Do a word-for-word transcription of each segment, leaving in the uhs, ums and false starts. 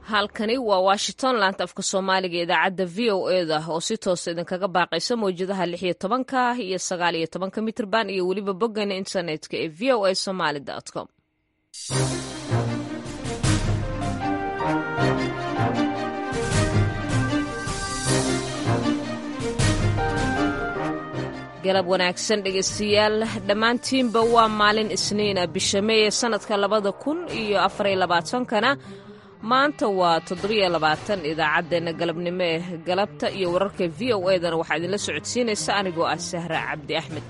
halkani waa washington laanta afka soomaaliga idaacadda v o eda oo si toosa idinkaga baaqaysa mawjadaha lix iyo tobanka iyo sagaal iyo tobanka mitrban iyo weliba boggeena internetka ee v o a somaly com galab wanaagsan dhegeystayaal dhammaantiinba waa maalin isniina bisha meeye sanadka labada kun iyo afariyo labaatankana maanta waa toddobiyo labaatan idaacaddeenna galabnimo ee galabta iyo wararka v o edana waxaa idinla socodsiinaysa anigoo ah sahra cabdi axmed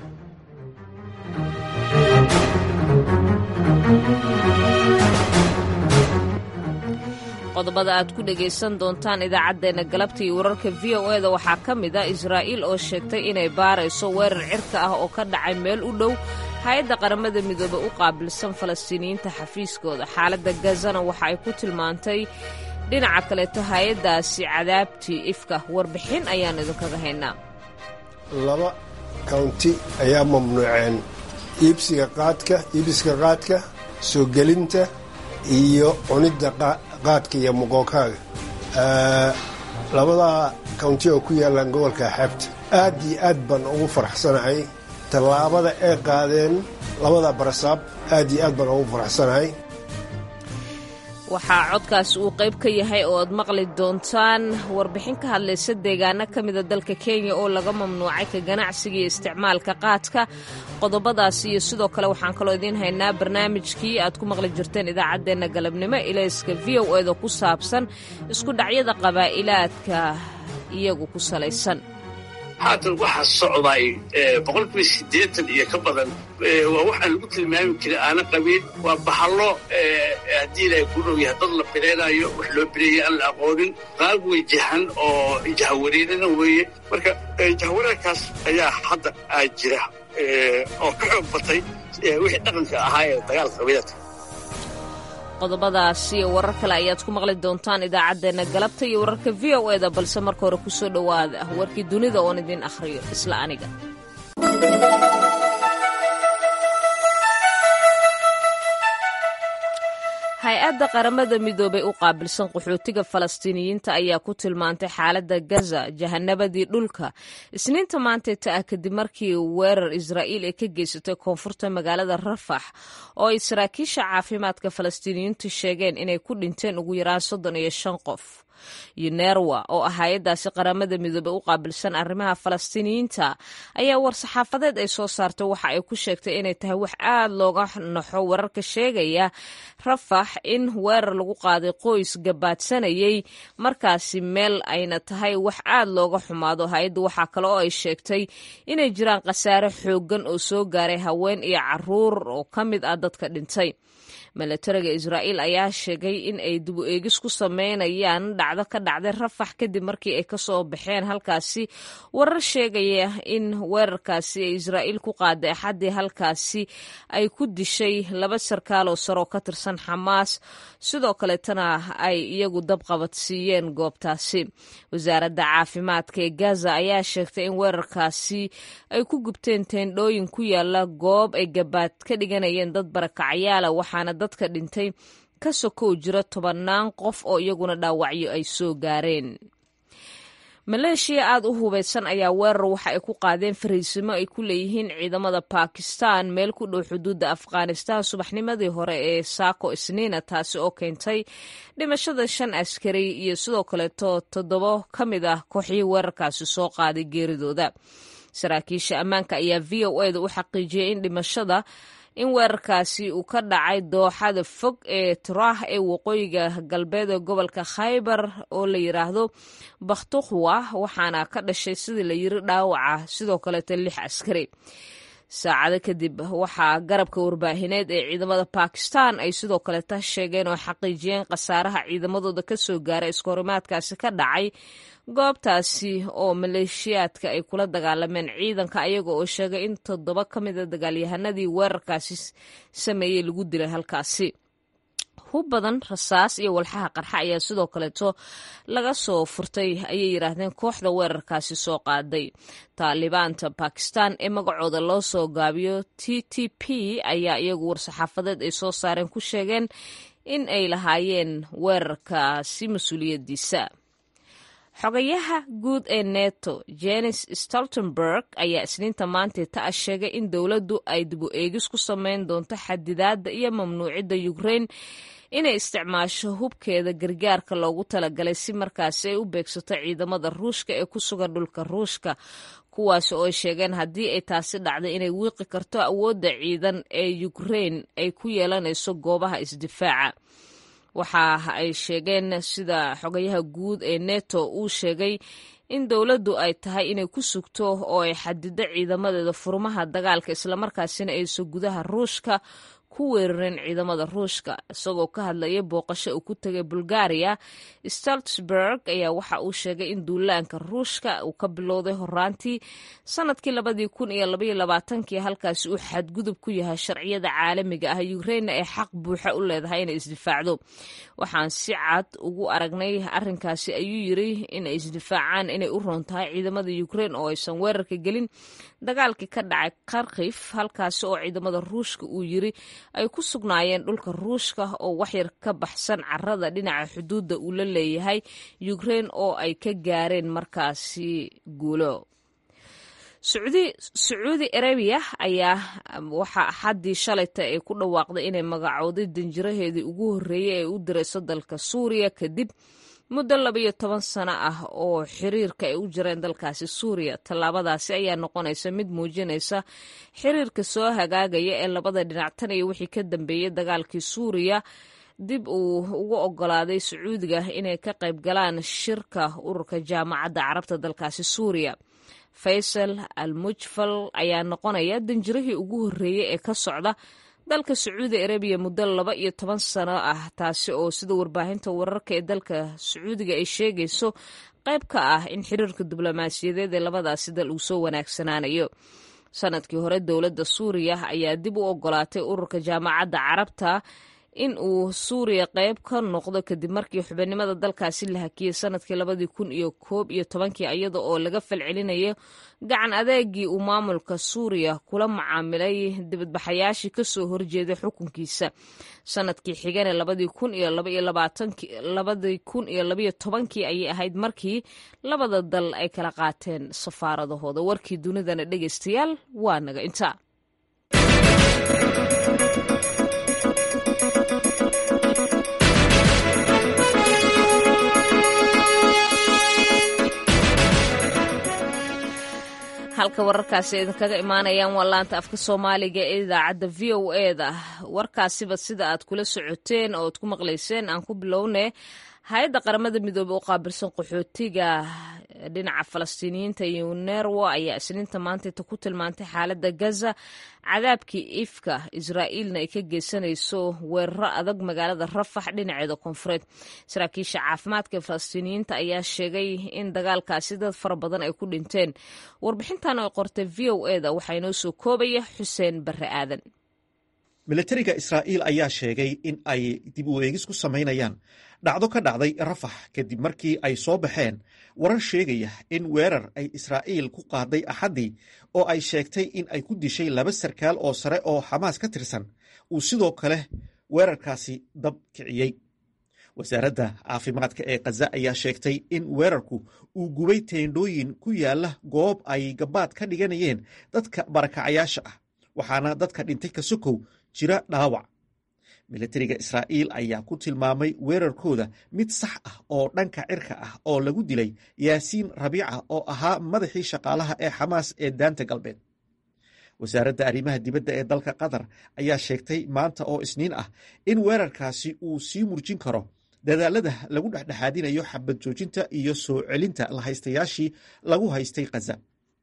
qodobada aad ku dhegaysan doontaan idaacaddeenna galabta iyo wararka v o eda waxaa ka mid a israa'iil oo sheegtay inay baarayso weerar cirka ah oo ka dhacay meel u dhow hay-adda qaramada midoobe u qaabilsan falastiiniyiinta xafiiskooda xaaladda gazana waxa ay ku tilmaantay dhinaca kaleeto hay-addaasi cadaabtii ifka warbixin ayaan idinkaga haynaa laba kawnti ayaa mamnuuceen iibsiga qaadka iibiska qaadka soo gelinta iyo cunidda qaadka iyo muqookaaga labadaa kawnti oo ku yaallaan gobolka xeebta aad iyo aad baan ugu faraxsanahay tallaabada ay qaadeen labada barasaab aad iyo aad baan ugu faraxsanahay waxaa codkaasi uu qayb ka yahay oo aad maqli doontaan warbixin ka hadlaysa deegaano ka mida dalka kenya oo laga mamnuucay ka ganacsiga iyo isticmaalka qaadka qodobadaasi iyo sidoo kale waxaan kaloo idiin haynaa barnaamijkii aad ku maqli jirteen idaacaddeenna galabnimo ilayska v o eda ku saabsan isku dhacyada qabaa'ilaadka iyagu ku salaysan haatan waxaa socday boqolkiiba siddeetan iyo ka badan waa waxaan lagu tilmaami jiray aana qabiil waa baxallo haddii ilaahay ku dhow yahay dad la bilaynayo wax loo bileeyay aan la aqoonin qaab wejahan oo jahawareerina weeye marka jahawareerkaas ayaa hadda aa jira oo ka xoog batay wixii dhaqanka ahaa ee dagaalka qabiilaadka qodobadaasi iyo warar kale ayaad ku maqli doontaan idaacaddeenna galabta iyo wararka v o eda balse marka hore ku soo dhowaada warkii dunida oon idiin akhriyo isla aniga hay-adda qaramada midoobey u qaabilsan qaxootiga falastiiniyiinta ayaa ku tilmaantay xaaladda gaza jahanabadii dhulka isniinta maanteeta ah kadib markii weerar israa'iil ay ka geysatay koonfurta magaalada rafax oo ay saraakiisha caafimaadka falastiiniyiintu sheegeen inay ku dhinteen ugu yaraan soddon iyo shan qof yunerwa oo ah hay-addaasi qaramada midoobe u qaabilsan arrimaha falastiiniyiinta ayaa war-saxaafadeed ay soo saartay waxa ay ku sheegtay inay tahay wax aad looga naxo wararka sheegaya rafax in weerar lagu qaaday qoys gabaadsanayay markaasi meel ayna tahay wax aad looga xumaado hay-adda waxaa kale oo ay sheegtay inay jiraan khasaare xooggan oo soo gaaray haween iyo caruur oo ka mid ah dadka dhintay milatariga israa'iil ayaa sheegay in ay dib u eegis ku sameynayaan dhacdo ka dhacday rafax kadib markii ay ka soo baxeen halkaasi warar sheegaya in weerarkaasi ay israa'iil ku qaaday axaddii halkaasi ay ku dishay laba sarkaal oo saroo ka tirsan xamaas sidoo kaleetana ay iyagu dabqabad siiyeen goobtaasi wasaaradda caafimaadka ee gaza ayaa sheegtay in weerarkaasi ay ku gubteen teendhooyin ku yaala goob ay gabaad ka dhiganayeen dad barakacyaala waxaana dadka dhintay ka sokow jira tobannaan qof oo iyaguna dhaawacyo ay soo gaareen maleeshiya aad u hubaysan ayaa weerar waxa ay ku qaadeen fariisimo ay ku leeyihiin ciidamada bakistan meel ku dhow xuduudda afghanistan subaxnimadii hore ee saako isniina taasi oo keentay dhimashada shan askari iyo sidoo kaleeto toddobo ka mid ah kooxihii weerarkaasi soo qaaday geeridooda saraakiisha ammaanka ayaa v o eda u xaqiijiyey in dhimashada in weerarkaasi uu ka dhacay dooxada fog ee turaah ee waqooyiga galbeed ee gobolka khaybar oo la yidhaahdo bakhtukhwa waxaana ka dhashay sidii la yiri dhaawaca sidoo kaleeto lix askari saacado kadib waxaa garabka warbaahineed ee ciidamada bakistan ay sidoo kaleeta sheegeen oo xaqiijiyeen khasaaraha ciidamadooda ka soo gaaray iskahorimaadkaasi ka dhacay goobtaasi oo maleeshiyaadka ay kula dagaalameen ciidanka ayaga oo sheegay in toddoba ka mida dagaalyahanadii weerarkaasi sameeyey lagu dilay halkaasi hub badan rasaas iyo walxaha qarxa ayaa sidoo kaleeto laga soo furtay ayay yidhaahdeen kooxda weerarkaasi soo qaaday taalibaanta bakistan ee magacooda loo soo gaabiyo t t p ayaa iyagu war-saxaafadeed ay soo saareen ku sheegeen in ay lahaayeen weerarkaasi mas-uuliyaddiisa. xogayaha guud ee neto Jens Stoltenberg ayaa isniinta maantay ta sheegay in dowladdu ay dib u eegis ku samayn doonto xadidaadda iyo mamnuucidda Ukraine inay isticmaasho hubkeeda gargaarka loogu talagalay si markaasi ay u beegsato ciidamada Ruushka ee ku sugan dhulka Ruushka, kuwaas oo ay sheegeen haddii ay taasi dhacdo inay wiiqi karto awoodda ciidan ee Ukraine ay ku yeelanayso goobaha isdifaaca. waxa ay sheegeen sida xogayaha guud ee neto uu sheegay in dowladdu ay tahay inay ku sugto oo ay xadido ciidamadeeda furmaha dagaalka islamarkaasina aysan gudaha Ruushka ku weerarin ciidamada Ruushka. Isagoo ka hadlaya booqasho uu ku tagay Bulgaria, Stoltenberg ayaa waxa uu sheegay in duulaanka Ruushka uu ka bilowday horaantii sanadkii labadii kun iyo labaiyo labaatankii halkaasi uu xadgudub ku yahay sharciyada caalamiga ah. Ukraine ay xaq buuxa u leedahay inay isdifaacdo. waxaan si cad ugu aragnay arrinkaasi ayuu yiri in ay isdifaacaan inay u roon tahay ciidamada Ukraine oo aysan weerarka gelin dagaalkii ka dhacay Kharkiv, halkaasi oo ciidamada Ruushka uu yiri ay ku sugnaayeen dhulka Ruushka oo waxyar ka baxsan carrada dhinaca xuduudda uu la leeyahay Ukraine oo ay ka gaareen markaasi guulo. Sacuudi Arabia ayaa waxa xaddii shalayta ay ku dhawaaqday inay magacowday danjiraheedii ugu horreeyay ee u dirayso dalka Suuriya kadib muddo labiyo toban sano ah oo xiriirka ay u jireen dalkaasi Suuriya. Tallaabadaasi ayaa noqonaysa mid muujinaysa xiriirka soo hagaagaya ee labada dhinac tan iyo wixii ka dambeeyay dagaalkii Suuriya dib uu ugu ogolaaday Sacuudiga inay ka qayb galaan shirka ururka jaamacadda carabta dalkaasi Suuriya. Faysal al-Mujfal ayaa noqonaya danjirihii ugu horreeyay ee ka socda dalka Sacuudi Arabia muddo laba iyo toban sano ah, taasi oo sida warbaahinta wararka ee dalka Sacuudiga ay sheegayso qayb ka ah in xiriirka diblomaasiyadeed ee labadaasi dal uu soo wanaagsanaanayo. Sanadkii hore dowladda Suuriya ayaa dib u ogolaatay ururka jaamacadda carabta in uu Suuriya qayb ka noqdo kadib markii xubinimada dalkaasi la hakiyay sanadkii labadii kun iyo koob iyo tobankii iyada oo laga falcelinayo gacan adeegii uu maamulka Suuriya kula macaamilay dibadbaxayaashii ka soo horjeeday xukunkiisa. Sanadkii xigana labadii kun iyo laba iyo labaatankii labadii kun iyo laba iyo tobankii ayay ahayd markii labada dal ay kala qaateen safaaradahooda. Warkii dunidana dhegeystayaal waa naga intaa. halka wararkaasi idinkaga imaanayaan waa laanta afka Soomaaliga ee idaacadda V O A da. warkaasiba sida aad kula socoteen oo aad ku maqlayseen aan ku bilownay hay'adda qaramada midoobay oo qaabilsan qaxootiga dhinaca Falastiiniyiinta UNRWA ayaa isniinta maanta ku tilmaantay xaaladda Gaza cadaabkii ifka Israa'iilna ay ka geysanayso weeraro adag magaalada Rafax dhinaceeda koonfureed. Saraakiisha caafimaadka Falastiiniyiinta ayaa sheegay in dagaalkaasi dad fara badan ay ku dhinteen. Warbixintan oo qortay V O A da waxaa inoo soo koobaya Xuseen Barre Aadan. Militariga Israa'iil ayaa sheegay in ay dib u eegis ku samaynayaan dhacdo ka dhacday Rafax kadib markii ay soo baxeen warar sheegaya in weerar ay Israa'iil ku qaaday Axaddii oo ay sheegtay in ay ku dishay laba sarkaal oo sare oo Xamaas ka tirsan uu sidoo kale weerarkaasi dab kiciyey. wasaaradda caafimaadka ee Gaza ayaa sheegtay in weerarku uu gubay teendhooyin ku yaala goob ay gabaad ka dhiganayeen dadka barakacayaasha ah, waxaana dadka dhintay ka sokow jira dhaawac. Militariga Israa'iil ayaa ku tilmaamay weerarkooda mid sax ah oo dhanka cirka ah oo lagu dilay Yaasiin Rabiica oo ahaa madaxii shaqaalaha ee Xamaas ee daanta galbeed. wasaaradda arrimaha dibadda ee dalka Qatar ayaa sheegtay maanta oo Isniin ah in weerarkaasi uu sii murjin karo dadaalada lagu dhexdhexaadinayo xabad joojinta iyo soo celinta la haystayaashii lagu haystay Gaza.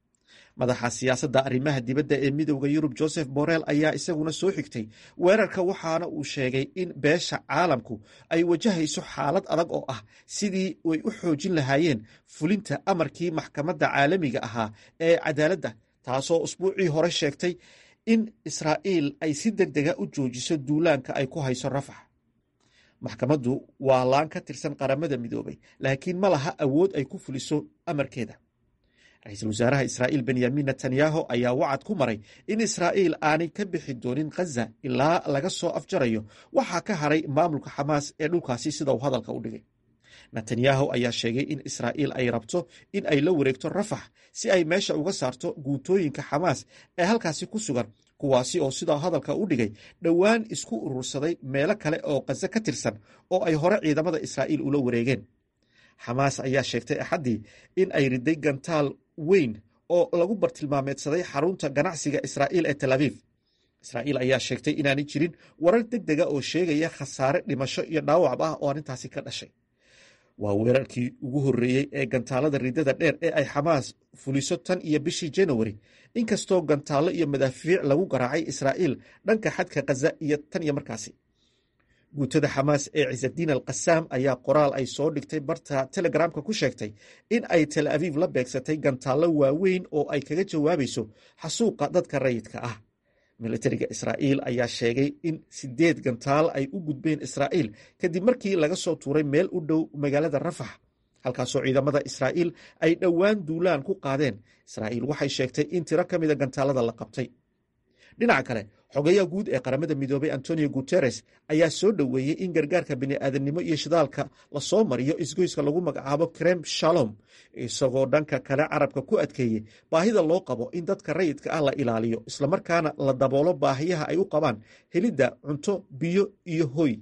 madaxa siyaasadda arrimaha dibadda ee midowda Yurub Joseph Borrell ayaa isaguna soo xigtay weerarka, waxaana uu sheegay in beesha caalamku ay wajahayso xaalad adag oo ah sidii ay u xoojin lahaayeen fulinta amarkii maxkamadda caalamiga ahaa ee cadaaladda, taasoo usbuucii hore sheegtay in Israa'iil ay si degdega u joojiso duulaanka ay ku hayso Rafax. maxkamaddu waa laan ka tirsan qaramada midoobay, laakiin ma laha awood ay ku fuliso amarkeeda. ra-iisul wasaaraha israa'iil benyamin netanyahu ayaa wacad ku maray in israa'iil aanay ka bixi doonin khaza ilaa laga soo afjarayo waxaa ka haray maamulka xamaas ee dhulkaasi sida uu hadalka u dhigay. netanyahu ayaa sheegay in israa'iil ay rabto in ay la wareegto rafax si ay meesha uga saarto guutooyinka xamaas ee halkaasi ku sugan, kuwaasi oo sidaa hadalka u dhigay dhowaan isku urursaday meelo kale oo khaza ka tirsan oo ay hore ciidamada israa'iil ula wareegeen. xamaas ayaa sheegtay axaddii in ay riday gantaal weyn oo lagu bartilmaameedsaday xarunta ganacsiga israa'iil ee tel aviv. israa'iil ayaa sheegtay inaanay jirin warar deg dega oo sheegaya khasaare dhimasho iyo dhaawacba ah oo arrintaasi ka dhashay. waa weerarkii ugu horreeyey ee gantaalada ridada dheer ee ay xamaas fuliso tan iyo bishii januari, inkastoo gantaallo iyo madaafiic lagu garaacay israa'iil dhanka xadka khaza iyo tan iyo markaasi. guutada xamaas ee ciisadiin al qasaam ayaa qoraal ay soo dhigtay barta telegramka ku sheegtay in ay tel aviv la beegsatay gantaallo waaweyn oo ay kaga jawaabayso xasuuqa dadka rayidka ah. militariga israa'iil ayaa sheegay in sideed gantaal ay u gudbeen israa'iil kadib markii laga soo tuuray meel u dhow magaalada rafax, halkaasoo ciidamada israa'iil ay dhowaan duulaan ku qaadeen. israa'iil waxay sheegtay in tiro ka mida gantaalada la qabtay. dhinaca kale, xogeyaha guud ee qaramada midoobay antonio guteres ayaa soo dhoweeyey in gargaarka bini'aadamnimo iyo shidaalka lasoo mariyo isgoyska lagu magacaabo krem shalom, isagoo dhanka kale carabka ku adkeeyey baahida loo qabo in dadka rayidka ah la ilaaliyo islamarkaana la daboolo baahiyaha ay u qabaan helidda cunto, biyo iyo hoy.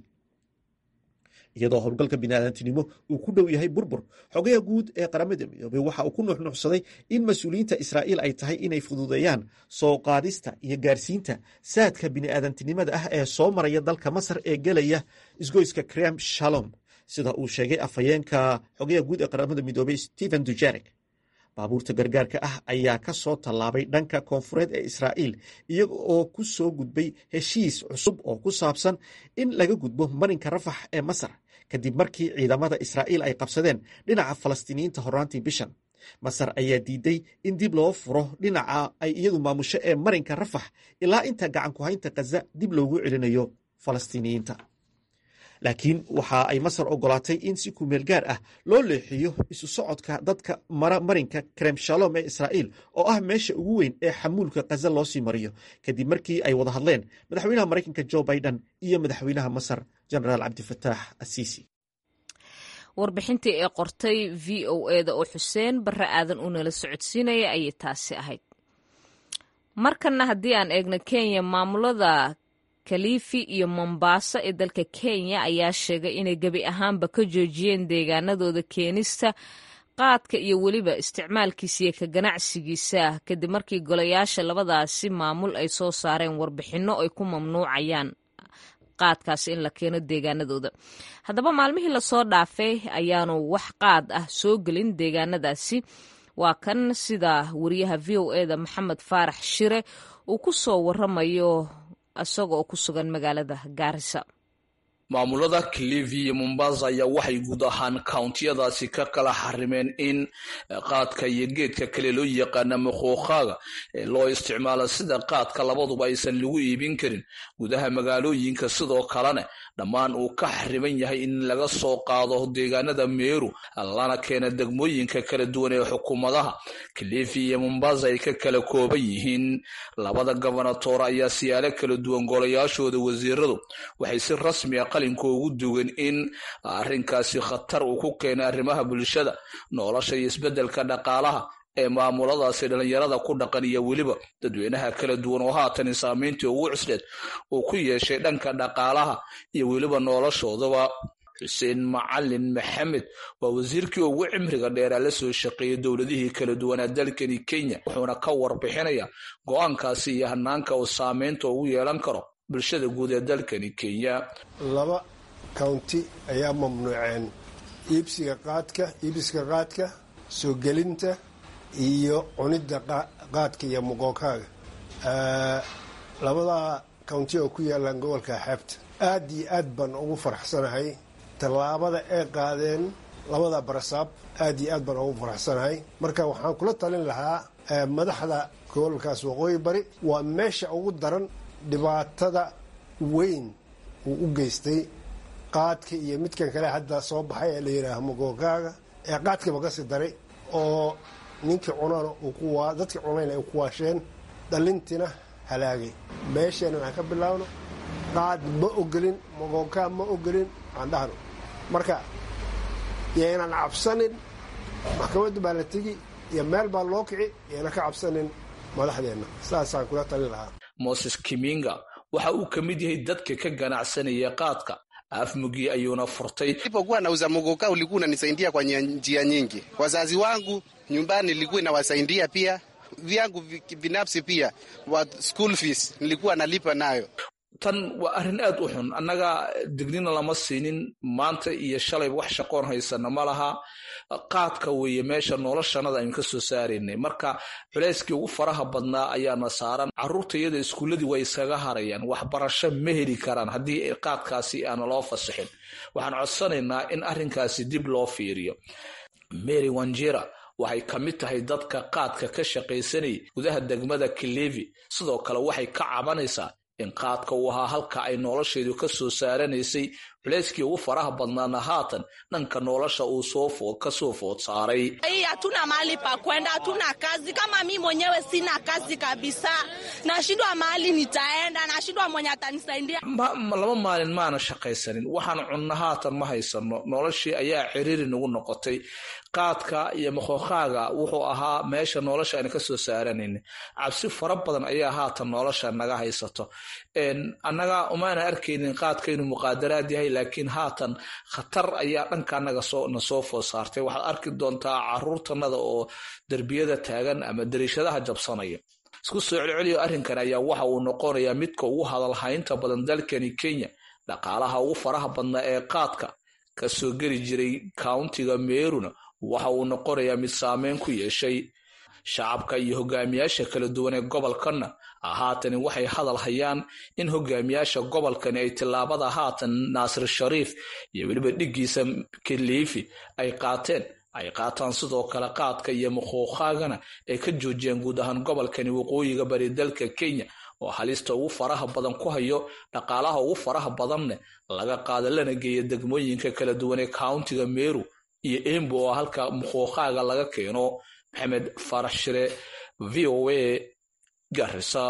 iyadoo howlgalka bini'aadantinimo uu ku dhow yahay burbur, xogayaha guud ee qaramada midoobey waxa uu ku nuuxnuuxsaday in mas-uuliyiinta israa'iil ay tahay inay fududeeyaan soo qaadista iyo gaarsiinta saadka bini'aadantinimada ah ee soo maraya dalka masar ee gelaya isgoyska krem shalom, sida uu sheegay afhayeenka xogayaha guud ee qaramada midoobey stephen dujarric. baabuurta gargaarka ah ayaa ka soo tallaabay dhanka koonfureed ee israa'iil iyaga oo ku soo gudbay heshiis cusub oo ku saabsan in laga gudbo marinka rafax ee masar kadib markii ciidamada israa'iil ay qabsadeen dhinaca falastiiniyiinta horraantii bishan. masar ayaa diiday in dib loo furo dhinaca ay iyadu maamusho ee marinka rafax ilaa inta gacan ku haynta khaza dib loogu celinayo falastiiniyiinta. laakiin waxa ay masar ogolaatay in si kumeel gaar ah loo leexiyo isu socodka dadka mara marinka krem shalom ee israa'iil oo ah meesha ugu weyn ee xamuulka khaza loo sii mariyo, kadib markii ay wada hadleen madaxweynaha maraykanka joe biden iyo madaxweynaha masar jenaraal cabdifataax asiisi. warbixintii ee qortay v o eda oo xuseen barre aadan uu nala socodsiinaya ayay taasi ahayd. markanna haddii aan eegno kenya, maamulada kalifi iyo mombasa ee dalka kenya ayaa sheegay inay gebi ahaanba ka joojiyeen deegaanadooda keenista qaadka iyo weliba isticmaalkiisa iyo ka ganacsigiisa kadib markii golayaasha labadaasi maamul ay soo saareen warbixinno ay ku mamnuucayaan qaadkaasi in la keeno deegaanadooda. haddaba maalmihii lasoo dhaafay ayaanu wax qaad ah soo gelin deegaanadaasi. waa kan sida wariyaha v o eda maxamed faarax shire uu ku soo waramayo isaga oo ku sugan magaalada Gaarisa. maamulada Kilifi iyo Mombasa ayaa waxay guud ahaan countiyadaasi ka kala xarimeen in qaadka iyo geedka kale loo yaqaan muqooqaaga ee loo isticmaalo sida qaadka labaduba aysan lagu iibin karin gudaha magaalooyinka, sidoo kalena dhammaan uu ka xariman yahay in laga soo qaado deegaanada Meru lana keena degmooyinka kala duwan ee xukuumadaha Kilifi iyo Mombasa ay ka kala kooban yihiin. labada gobernatoor ayaa siyaalo kala duwan golayaashooda wasiiradu waxay si rasmi ah ugu dugan in arrinkaasi khatar uu ku keenay arrimaha bulshada, nolosha iyo isbedelka dhaqaalaha ee maamuladaasi dhalinyarada ku dhaqan iyo weliba dadweynaha kala duwan oo haatan saameyntii ugu cusleed uu ku yeeshay dhanka dhaqaalaha iyo weliba noloshoodaba. xuseen macalin maxamed waa wasiirkii ugu cimriga dheer la soo shaqeeyay dowladihii kala duwan ee dalkani Kenya, wuxuuna ka warbixinayaa go'aankaasi iyo hanaanka uu saameynta ugu yeelan karo bulshada guud ee dalkani Kenya. laba county ayaa mamnuuceen iibsiga qaadka iibsiga qaadka soo gelinta iyo cunida qaadka iyo muqooqaaga. labada county oo ku yaalan gobolka xeebta aad iyo aad baan ugu faraxsanahay tallaabada ay qaadeen labada barasaab. aad iyo aad baan ugu faraxsanahay. marka waxaan kula talin lahaa madaxda gobolkaas waqooyi bari, waa meesha ugu daran dhibaatada weyn uu u geystay qaadka iyo midkan kale hadda soo baxay ee la yidhaaha muqooqaaga ee qaadkaba ka sii daray oo ninkii cunana uu ku waa dadkii cunayna ay ku waasheen dhalintiina halaagay meesheen waxaan ka bilaabno qaad ma ogolin mogoonkaa ma ogolin aan dhahno marka yaynan cabsanin maxkamadda baa la tegi iyo meel baa loo kici yaynan ka cabsanin madaxdeenna saasaan kula talin lahaa. Moses Kiminga waxa uu ka mid yahay dadka ka ganacsanaya qaadka afmugi ayuuna furtay. Nilipokuwa nauza mogoka ulikuwa unanisaidia kwa njia nyingi. Wazazi wangu nyumbani nilikuwa nawasaidia pia, vyangu binafsi pia wa school fees nilikuwa nalipa nayo. Tan waa arrin aad u xun annaga dignina lama siinin maanta iyo shalay wax shaqoon haysana ma laha qaadka weeye meesha noloshanada aynu ka soo saaraynay marka culayskii ugu faraha badnaa ayaana saaran carruurtayada iskuuladii way isaga harayaan waxbarasho ma heli karaan haddii qaadkaasi aan loo fasaxin waxaan codsanaynaa in arrinkaasi dib loo fiiriyo. Mary Wanjira waxay ka mid tahay dadka qaadka ka shaqaysanay gudaha degmada Kilifi sidoo kale waxay ka cabanaysaa in qaadka uu ahaa halka ay nolosheedu ka soo saaranaysay culayskii ugu faraha badnaana haatan dhanka nolosha uu soo food ka soo food saaray. Hii hatuna mahali pa kwenda, hatuna kazi. Kama mimi mwenyewe sina kazi kabisa, nashindwa mahali nitaenda, nashindwa mwenye atanisaidia. Laba maalin maana shaqaysanin waxaan cunna haatan ma haysano noloshii ayaa ciriiri nagu noqotay. Qaadka iyo moqoqaaga wuxuu ahaa meesha nolosha aan ka soo saaranayn cabsi fara badan ayaa haatan nolosha naga haysato een annaga umaana arkaynin qaadka inuu muqaadaraad yahay laakiin haatan khatar ayaa dhanka naga soo na soo food saartay waxaad arki doontaa carruurtanada oo darbiyada taagan ama dariishadaha jabsanaya. Isku soo celceliyo arrinkan ayaa waxa uu noqonayaa midka ugu hadal haynta badan dalkani Kenya dhaqaalaha ugu faraha badnaa ee qaadka ka soo geli jiray countiga Meeruna waxa uu noqonayaa mid saameyn ku yeeshay shacabka iyo hogaamiyaasha kala duwan ee gobolkana haatan waxay hadal hayaan in hogaamiyaasha gobolkan ay tilaabada haatan Nasir Sharif iyo waliba dhigiisa Kilifi ay qaateen ay qaataan sidoo kale qaadka iyo moqoqaagana ay ka joojiyeen guud ahaan gobolkani waqooyiga bari dalka Kenya oo halista ugu faraha badan ku hayo dhaqaalaha ugu faraha badanna laga qaado lana geeyo degmooyinka kala duwan ee countiga Meru iyo Embu oo halka moqoqaaga laga keeno. Maxamed Farax Shire, V O A, Garissa.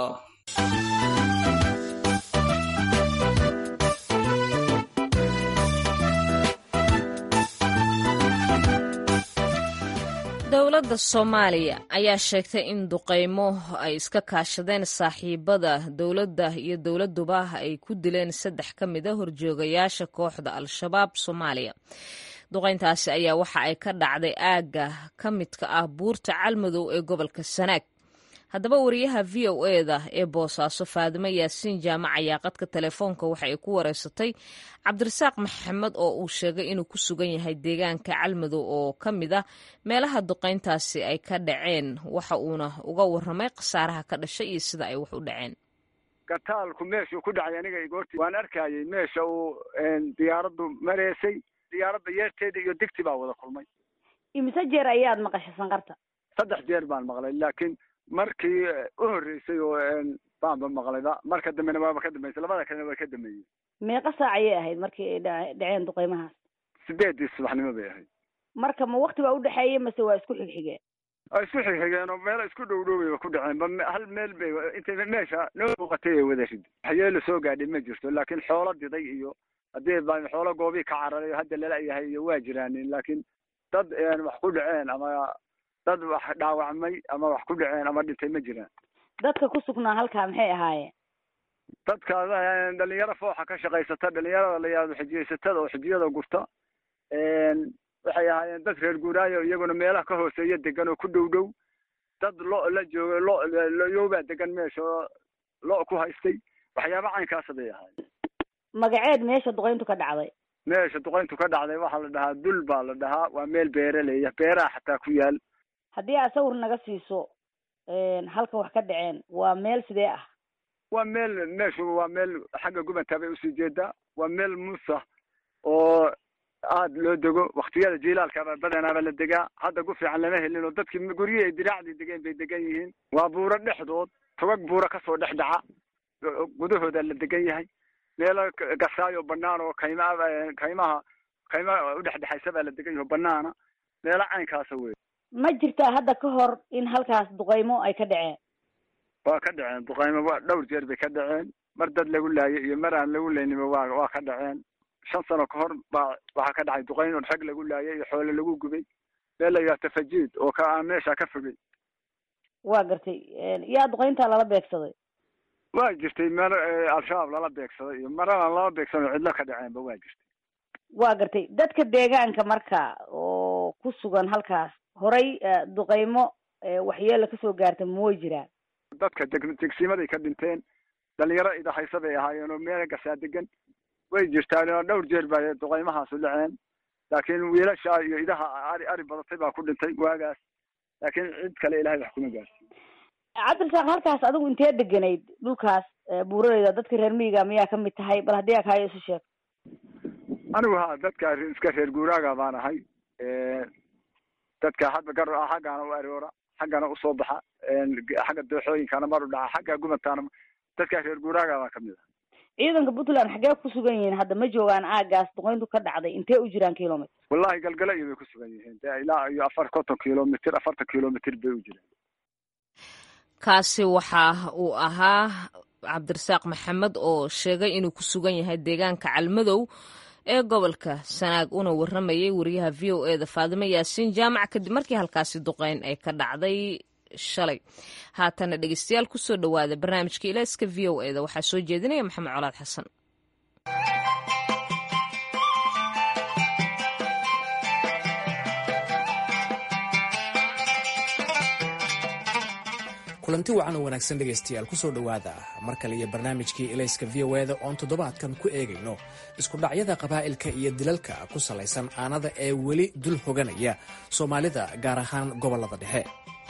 dowladda Soomaaliya ayaa sheegtay in duqeymo ay iska kaashadeen saaxiibada dowladda iyo dowladuba ay ku dileen saddex ka mid ah horjoogayaasha kooxda Al-Shabaab Soomaaliya. duqeyntaasi ayaa waxa ay ka dhacday aagga ka midka ah buurta Calmadow ee gobolka Sanaag. haddaba wariyaha V O A-da ee Boosaaso Faadimo Yaasiin Jaamac ayaa qadka telefoonka waxa ay ku wareysatay Cabdirasaaq Maxamed oo uu sheegay inuu ku sugan yahay deegaanka Calmadow oo ka mid ah meelaha duqeyntaasi ay ka dhaceen waxa uuna uga warramay khasaaraha ka dhashay iyo sida ay wax u dhaceen. gataalku meeshuu ku dhacay aniga goortii waan arkayay meesha uu diyaaraddu mareysay diyaaradda yeerteeda iyo digti baa wada kulmay. imise jeer ayaad maqashay sanqarta? saddex jeer baan maqlay laakiin markii u horreysay oo baanba maqlayba marka dambena waaba ka dambeysay labada kalena way ka dambeeyeen. meeqa saac ayay ahayd markii ay dhaceen duqeymahaas? sideedii subaxnimo bay ahayd. marka ma waqti baa u dhexeeyay mase waa isku xigxigeen? ay isku xigxigeen oo meel isku dhow dhow bay ku dhaceen hal meel bay intay meesha noo muuqatay ay wada rid waxyeelo soo gaadhay ma jirto laakiin xoolo diday iyo haddii baan xoolo goobii ka cararay hadda lala yahay iyo waa jiraan laakiin dad wax ku dhaceen ama dad wax dhaawacmay ama wax ku dhaceen ama dhintay ma jiraan. dadka ku sugnaa halkaa maxay ahaayeen? dadka dhalinyaro fooxa ka shaqaysata dhalinyarada la yiraahdo xijiyeysatada oo xijiyada gurta waxay ahaayeen dad reer guuraayo iyaguna meelaha ka hooseeya degan oo ku dhow dhow dad lo la joogo lo looba degan meesha lo ku haystay waxyaabo caynkaas bay ahaayeen. magaceed meesha duqeyntu ka dhacday? meesha duqeyntu ka dhacday waxaa la dhahaa dul baa la dhahaa waa meel beeraley ah beeraha xataa ku yaal. haddii aad sawir naga siiso halka wax ka dhaceen waa meel sidee ah? waa meel meeshu waa meel xagga gubanta bay usii jeedaa waa meel muusa oo aad loo dego waqtiyada jiilaalka badanaaba la degaa hadda gu fiican lama helin oo dadkii guryihi ay diraacdii degeen bay degan yihiin waa buuro dhexdood togag buuro kasoo dhex dhaca gudahooda la degan yahay meelo gasaayo banaan oo kaymaha kaymaha kaymaha u dhexdhexaysa baa la degan yahay banaana meelo caynkaasa wey. ma jirtaa hadda ka hor in halkaas duqeymo ay ka dhaceen? waa ka dhaceen duqeymo, waa dhowr jeer bay ka dhaceen. mar dad lagu laayay iyo mar aan lagu laynima waa waa ka dhaceen. shan sano ka hor baa waxaa ka dhacay duqeymo rag lagu laayay iyo xoolo lagu gubay meel la yidhaha tafajiid oo ka aan meesha ka fogay. waa gartay. yaa duqeyntaa lala beegsaday? waa jirtay meel al-shabaab lala beegsaday iyo marana lala beegsaday cidlo ka dhaceenba waa jirtay. waa gartay. dadka deegaanka marka oo ku sugan halkaas horay duqeymo waxyeelo kasoo gaarta ma way jiraan? dadka degsiimaday ka dhinteen, dhalinyaro idahaysa bay ahaayeen oo meel gasaa degan way jirtaan oo dhowr jeer baa duqeymahaasu dhaceen. laakiin wiilasha iyo idaha ari ari badatay baa ku dhintay waagaas, laakiin cid kale ilaahay wax kuma gaarsiin. cabdirasaaq, halkaas adigu intee deganayd dhulkaas buuraleyda? dadka reer miyiga miyaa kamid tahay? bal haddii akaayo isu sheeg. anigu ha dadka iska reer guuraaga baan ahay. dadka hadba gar xaggaana u aroora, xaggana usoo baxa, xagga dooxooyinkana mar u dhaca, xagga gumadkaana dadka reer guuraaga baa kamid ah. ciidanka puntland xaggee ku sugan yihiin hadda? ma joogaan aagaas duqeyntu ka dhacday? intee u jiraan kilomitr? wallahi galgala iyo bay ku sugan yihiin ilaa iyo afar konton kilomitr afartan kilomitr bay u jiraan. kaasi waxa uu ahaa cabdirasaaq maxamed oo sheegay inuu ku sugan yahay deegaanka calmadow ee gobolka sanaag, una waramayay wariyaha v o eda faadimo yaasiin jaamac kadib markii halkaasi duqeyn ay ka dhacday shalay. haatana dhegeystayaal kusoo dhawaada barnaamijka ilayska v o eda, waxaa soo jeedinaya maxamed colaad xasan. kulanti wacan oo wanaagsan dhegaystayaal kusoo dhowaada mar kale iyo barnaamijkii ilayska v o eda oon toddobaadkan ku eegayno isku dhacyada qabaa'ilka iyo dilalka ku salaysan aanada ee weli dul hoganaya soomaalida gaar ahaan gobollada dhexe.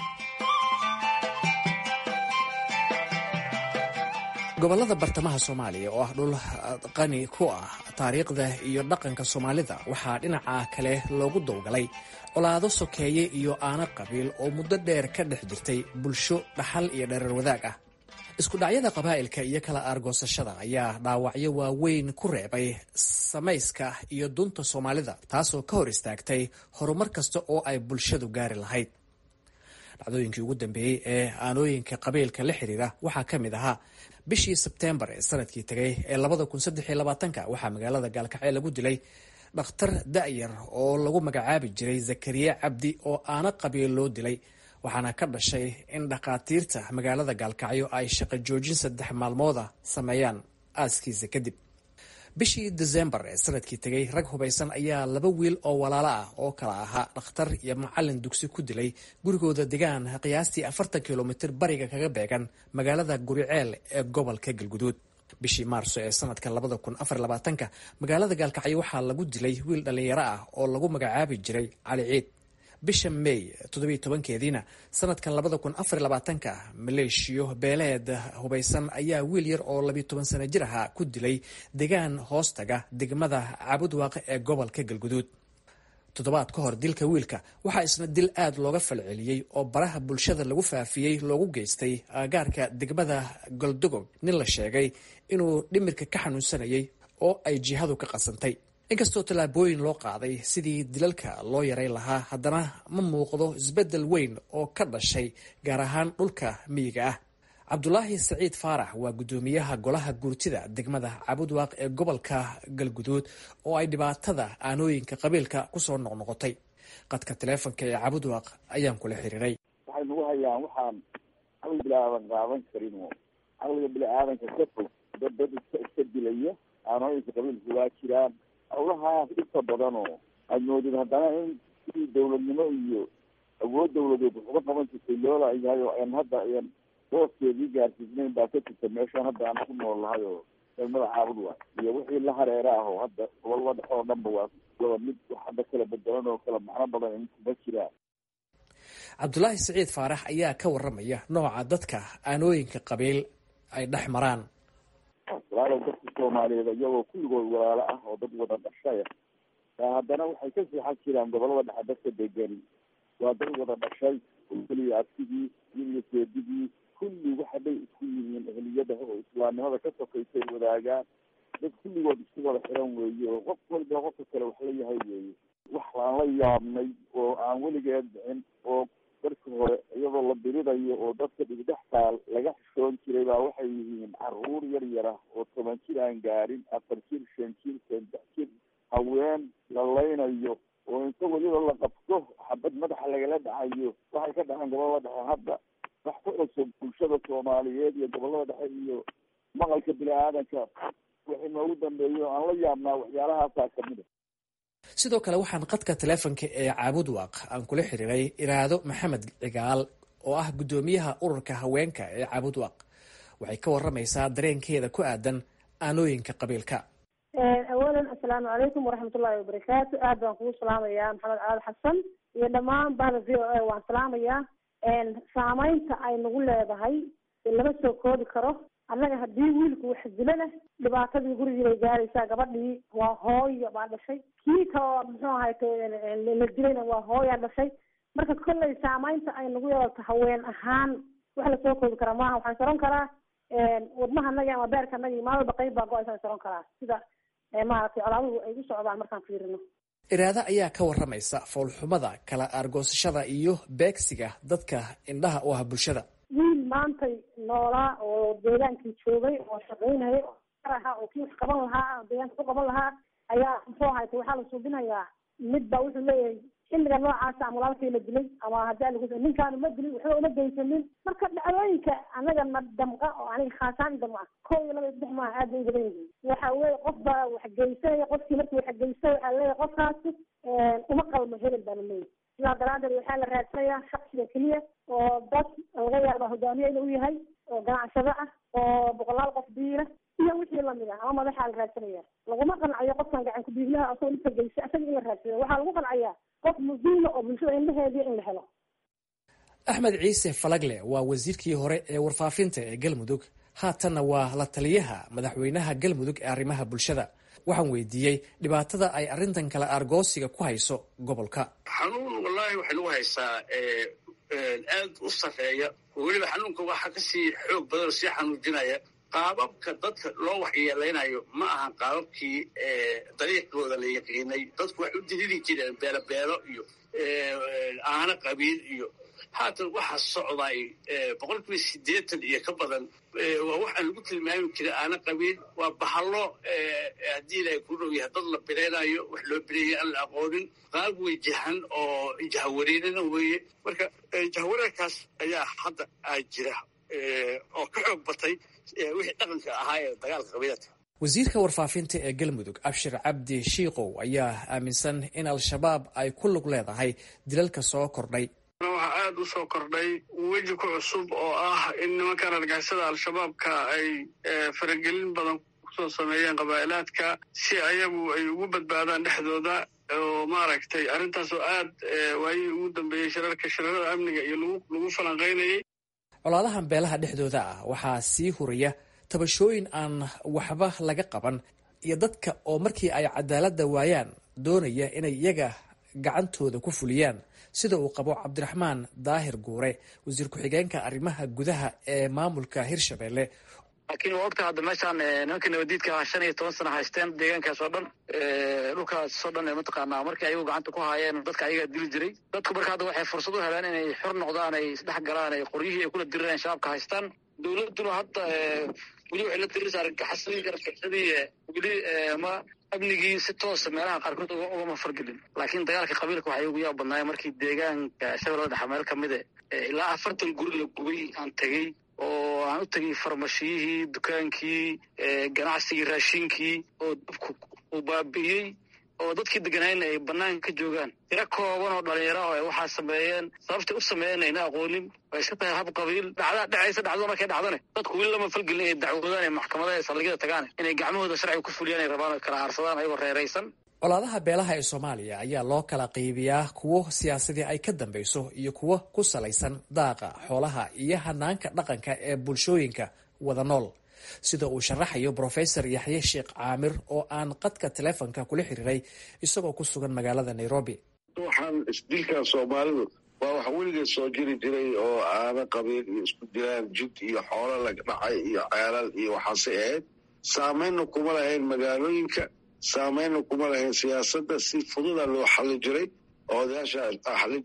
gobollada bartamaha soomaaliya oo ah dhul qani ku ah taariikhda iyo dhaqanka soomaalida waxaa dhinaca kale loogu dowgalay colaado sokeeye iyo aano qabiil oo muddo dheer ka dhex jirtay bulsho dhaxal iyo dherer wadaag ah. isku dhacyada qabaa'ilka iyo kala aargoosashada ayaa dhaawacyo waaweyn ku reebay samayska iyo dunta soomaalida, taasoo ka hor istaagtay horumar kasta oo ay bulshadu gaari lahayd. dhacdooyinkii ugu dambeeyey ee aanooyinka qabiilka la xiriira waxaa ka mid ahaa bishii sebteembar ee sanadkii tegay ee labada kun saddex iyo labaatanka waxaa magaalada gaalkacyo lagu dilay dhakhtar da'yar oo lagu magacaabi jiray zakariya cabdi oo aana qabiil loo dilay, waxaana ka dhashay in dhakhaatiirta magaalada gaalkacyo ay shaqo joojin saddex maalmooda sameeyaan aaskiisa kadib. bishii desembar ee sanadkii tegay rag hubaysan ayaa laba wiil oo walaalo ah oo kala ahaa dhakhtar iyo macalin dugsi ku dilay gurigooda degaan qiyaastii afartan kilomitr bariga kaga beegan magaalada guriceel ee gobolka galguduud. bishii maarso ee sanadka labada kun afar labaatanka magaalada gaalkacyo waxaa lagu dilay wiil dhallinyaro ah oo lagu magacaabi jiray cali ciid. bisha may toddobiyo tobankeediina sanadkan labada kun afar labaatanka maleeshiyo beeleed hubaysan ayaa wiil yar oo labiyo toban sano jir ahaa ku dilay degaan hoostaga degmada cabudwaaqe ee gobolka galguduud. toddobaad ka hor dilka wiilka waxaa isna dil aad looga falceliyey oo baraha bulshada lagu faafiyey loogu geystay aagaarka degmada goldogob nin la sheegay inuu dhimirka ka xanuunsanayay oo ay jihadu ka qasantay. inkastoo tallaabooyin loo qaaday sidii dilalka loo yaray lahaa, haddana ma muuqdo isbeddel weyn oo ka dhashay gaar ahaan dhulka miyiga ah. cabdulaahi saciid faarax waa guddoomiyaha golaha guurtida degmada cabudwaaq ee gobolka galguduud oo ay dhibaatada aanooyinka qabiilka kusoo noqnoqotay. qadka taleefonka ee cabudwaaq ayaan kula xiriiray. waxay nagu hayaan waxaan caqli bilaadan qaadan karin oo caqliga bili-aadanka ka fog dad dad iska iska dilaya aanooyinka qabiilku waa jiraan. hawlahaas dhibka badan oo aad moodid haddana in sidii dawladnimo iyo awood dawladeed wax uga qaban jirtay loola yahay oo aan hadda ayan booskeedii gaarsiisnayn baa ka jirta meeshaan hadda aan ku nool lahay oo degmada caabudwaaq iyo wixii la hareera ah oo hadda gobolada dhexe oo dhanba waa laba mid wax hadda kala bedelan oo kala macno badan inkuma jiraan. cabdulaahi saciid faarax ayaa ka waramaya nooca dadka aanooyinka qabiil ay dhex maraan. walaalow dadka soomaaliyeed iyagoo kulligood walaalo ah oo dad wada dhashaya haddana waxay ka seexan jiraan gobolada dhexe dadka degani waa dad wada dhashay weliya abtigii wiliya seedigii kulli waxabay isku yihiin ehliyada oo islaamnimada ka sokaysay wadaagaan dad kulligood isku wada xiran weeye oo qof walba qofka kale wax la yahay weeye. wax aan la yaabnay oo aan weligeed dhicin oo hore iyadoo la dirirayo oo dadka dhigdhextaa laga xishoon jiray baa waxay yihiin caruur yar yara oo toban jir aan gaarin, afar jir, shan jir, saddex jir, haween la laynayo oo inta weliba la qabto xabad madaxa lagala dhacayo. waxay ka dhaceen gobolada dhexe hadda wax ku cusub bulshada soomaaliyeed iyo gobolada dhexe iyo maqalka bini-aadanka wixii noogu dambeeyo aan la yaabnaa waxyaalahaasaa kamid a. sidoo kale waxaan qadka taleefonka ee caabud waaq aan kula xiriiray iraado maxamed cigaal oo ah guddoomiyaha ururka haweenka ee caabud waaq. waxay ka waramaysaa dareenkeeda ku aadan aanooyinka qabiilka. awalan assalaamu calaykum waraxmatullaahi wabarakaatu. aad baan kugu salaamayaa maxamed calaal xasan iyo dhammaan bahda v o a waan salaamayaa. saameynta ay nagu leedahay lama soo koobi karo. annaga haddii wiilku wax dilo leh dhibaatadii gurigii bay gaaraysaa. gabadhii waa hooyo baa dhashay, kii kaloo muxuu ahayto la dilayna waa hooyaa dhashay. marka kolley saameynta ay nagu yeelato haween ahaan wax lasoo koobi kara maaha. waxaan saron karaa wadnahanagi ama beerkanagi maalba qayb baa go-aysan saron karaa sida maaragtay colaaduhu ay u socdaan markaan fiirino. iraada ayaa ka waramaysa foolxumada kala aargoosashada iyo beegsiga dadka indhaha u ah bulshada. wiil maantay noolaa oo deegaankii joogay oo shaqaynayay oo ahaa oo kii wax qaban lahaa deegaanka ku qaban lahaa ayaa muxuu ahayta waxaa la suubinayaa mid baa wuxuu leeyahay xilliga noocaasa ama walaalkii la dilay ama haddii lagu ninkaanu ma dilin waxba uma geysanin. marka dhacdooyinka anaga na damqa oo aniga khaasaan damca koo iyo laba iyo saddex maaha aad bay ubadan yihiin. waxa weeye qof baa wax geysanaya, qofkii markii wax geystay waxaa leeyahay qofkaasi uma qalmo hebel baa la leeyahay. sidaa daraadeed waxaa la raadsanayaa shaksiga keliya oo dad laga yaaba hogaamiye inuu yahay oo ganacsado ah oo boqolaal qof diila iyo wixii lamid ah ama madaxaa la raadsanaya. laguma qancayo qofkan gacan ku-dhiiglaha asoo inta geysa isaga in la raadsanayo. waxaa lagu qancaya qof muhiima oo bulshada indhaheediya in la helo. axmed ciise falagle waa wasiirkii hore ee warfaafinta ee galmudug, haatanna waa la taliyaha madaxweynaha galmudug ee arrimaha bulshada. waxaan weydiiyey dhibaatada ay arrintan kale aargoosiga ku hayso gobolka. xanuun wallaahi waxay nagu haysaa aad u sarreeya, weliba xanuunka waxaa kasii xoog badan oo sii xanuujinaya. qaababka dadka loo waxyeelaynayo ma ahan qaababkii dariiqooda la yaqiinay. dadku waxay u diriri jireen beelo-beelo iyo aano qabiil iyo haatan waxaa socday boqol kiiba siddeetan iyo ka badan waa waxaan lagu tilmaami jiray aana qabiil. waa bahallo haddii ilaahay ku dhow yahay dad la bireynayo wax loo bireeyay aan la aqoonin. qaab wejahan oo jahawareerina weeye. marka jahawareerkaas ayaa hadda aa jira oo ka xoog batay wixii dhaqanka ahaa ee dagaalka qabiilada. wasiirka warfaafinta ee galmudug abshir cabdi shiikow ayaa aaminsan in al-shabaab ay ku lug leedahay dilalka soo kordhay. waxaa aada u soo kordhay weji ku cusub oo ah in nimankan argagixisada al-shabaabka ay faragelin badan kusoo sameeyeen qabaa'ilaadka si ayagu ay ugu badbaadaan dhexdooda. oo maaragtay arrintaas oo aad waayihii ugu dambeeyey shirarka shirarada amniga iyo lagu lagu falanqaynayay. colaadahan beelaha dhexdooda ah waxaa sii huraya tabashooyin aan waxba laga qaban iyo dadka oo markii ay cadaaladda waayaan doonaya inay iyaga gacantooda ku fuliyaan, sida uu qabo cabdiraxmaan daahir guure, wasiir ku-xigeenka arrimaha gudaha ee maamulka hirshabelle. laakiin waa ogta hadda meeshaan nimanka nabadiidka ah shan iyo toban sana haysteen deegaankaas oo dhan dhulkaas oo dhan mataqaanaa markii ayagu gacanta ku haayeen dadka ayagaa dili jiray. dadku marka hadda waxay fursad u heleen inay xor noqdaan, ay isdhex galaan, ay qoryihii ay kula dirireen shabaabka haystaan. dowladduna hadda weli waxay la diriraysaa argagaxisadiii gargaxsadii weli ma amnigii si toosa meelaha qaarkood ugama fargelin. laakiin dagaalka qabiilka waxay ugu yaab badnaayeen markii deegaanka shabeellada dhexe meel kamid e ilaa afartan guri la gubay aan tegey oo aan u tegay farmashiyihii, dukaankii, ganacsigii, raashinkii oo dabku uu baabi'iyey oo dadkii deganayna ay banaanka ka joogaan. tiro kooban oo dhalinyaro oo ay waxaa sameeyeen sababtay u sameeyeen ayna aqoonin. way iska tahay hab qabiil dhacda dhacaysa dhacdo markay dhacdane dadku weli lama falgelin inay dacwadaan ee maxkamadaha ee saldhigyada tagaan inay gacmahooda sharciga ku fuliyaan ay rabaan oo kala aarsadaan ayagoo reeraysan. colaadaha beelaha ee soomaaliya ayaa loo kala qaybiyaa kuwo siyaasadii ay ka dambayso iyo kuwo ku salaysan daaqa xoolaha iyo hanaanka dhaqanka ee bulshooyinka wada nool, sida uu sharaxayo brofesor yaxye sheekh caamir oo aan qadka teleefonka kula xiriiray isagoo ku sugan magaalada nairobi. waxaan isdilkan soomaalidu waa wax weligeed soo jiri jiray oo aana qabiil iyo isku dilaan jid iyo xoolo laga dhacay iyo ceelal iyo waxaase ahayd. saameynna kuma lahayn magaalooyinka, saameynna kuma lahayn siyaasadda. si fududa loo xali jiray oo odayaasha xali jiray.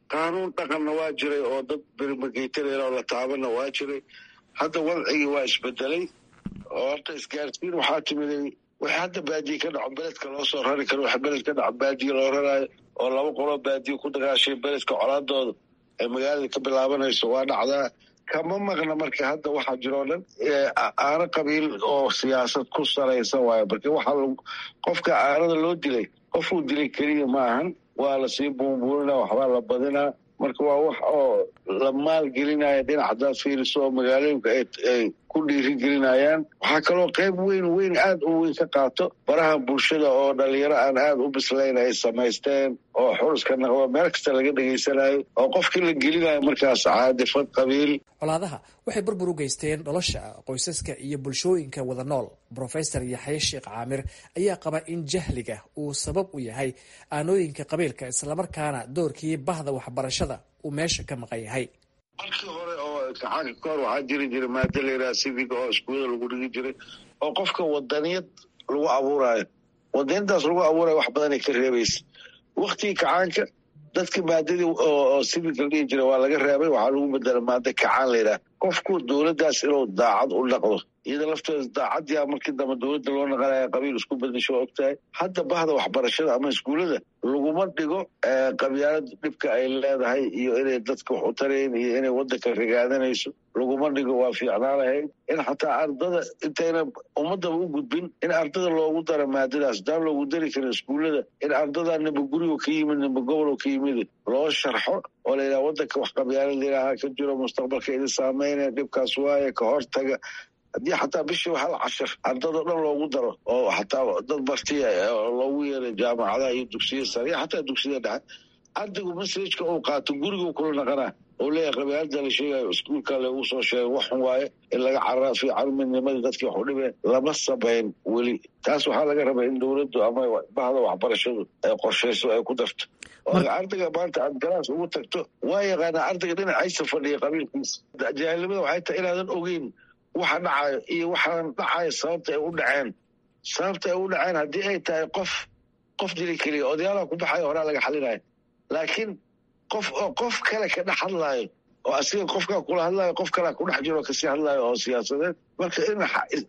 qaanuun dhaqanna waa jiray oo dad bermageytanayna oo la taabana waa jiray. hadda wadcigii waa isbedelay oo horta isgaarsiin waxaa timiday wax hadda baadiye ka dhaco beledka loo soo rari karo wax beled ka dhaco baadiye loo raraayo oo laba qoloo baadiye ku dagaashay beledka colaadooda ay magaalada ka bilaabanayso waa dhacdaa. kama maqna marka hadda waxaa jiroo dhan aana qabiil oo siyaasad ku salaysan waayo marka waxaa qofka aanada loo dilay qofuu dilay keliya ma ahan waa lasii buunbuuninaa waxbaa la badinaa marka waa wax oo la maalgelinaya dhinac haddaad fiiriso oo magaalooyinka ay ku dhiirigelinayaan. waxaa kaloo qayb weyn weyn aad u weyn ka qaato baraha bulshada oo dhalinyaro aan aad u bislayn ay samaysteen oo xuriska naqdo meel kasta laga dhegaysanayo oo qofkii la gelinayo markaas caadifad qabiil. colaadaha waxay burbur u geysteen nolosha qoysaska iyo bulshooyinka wada nool. brofesor yaxye sheekh caamir ayaa qaba in jahliga uu sabab u yahay aanooyinka qabiilka islamarkaana doorkii bahda waxbarashada uu meesha ka maqan yahay. markii hore oo kacaanka ka hor waxaa jiri jiray maado layidhaha civiga oo iskuulada lagu dhigi jiray oo qofka wadaniyad lagu abuuraayo. wadaniyadaas lagu abuurayo wax badanay ka reebaysa. waktigii kacaanka dadka maadadii oo civiga la dhihi jiray waa laga reebay waxaa lagu bedela maado kacaan layidhaha. qofku dowladdaas inuu daacad u dhaqdo iyada lafteeda daacadyaa markii dambe dowladda loo naqanaya qabiil isku bedesho waa ogtahay. hadda bahda waxbarashada ama iskuullada laguma dhigo qabyaalada dhibka ay leedahay iyo inay dadka wax u tarayn iyo inay waddanka rigaadanayso laguma dhigo. waa fiicnaa lahayd in xataa ardada intayna ummadaba u gudbin in ardada loogu daro maadadaas daan loogu dari karin iskuullada in ardada nimba gurigo ka yimid nimba gobolo ka yimid loo sharxo oo la yidhaha waddanka wax qabyaalad ilaaha ka jiro mustaqbalka idin saameynaya dhibkaas waaye ka hortaga. haddii xataa bishiiba hal cashir ardado dhan loogu daro oo xataa dad bartiya loogu yeeray jaamacadaha iyo dugsiya sare iyo xataa dugsiyada dhexe ardaygu masajka uu qaato gurigu kula naqanaa oo leeyahay qabyaalada la sheegayo iskuulka lagu soo sheegay waxun waaye in laga carraa fiican midnimadii dadkii wax u dhibeen lama samayn weli. taas waxaa laga rabaa in dowladdu ama bahda waxbarashadu ay qorshayso ay ku darto. ardayga maanta aad galaas ugu tagto waa yaqaanaa ardayga dhinacaysa fadhiya qabiilkiisa. jaahilnimada waxay tahay inaadan ogeyn waxa dhacayo iyo waxaan dhacayo sababta ay u dhaceen sababta ay u dhaceen haddii ay tahay qof qof dili keliya odayaalaha ku baxayo horaa laga xalinayo laakiin qof oo qof kale ka dhex hadlaayo oo asiga qofkaa kula hadlaayo qof kalea ku dhex jiro kasii hadlaayo oo siyaasadeed marka in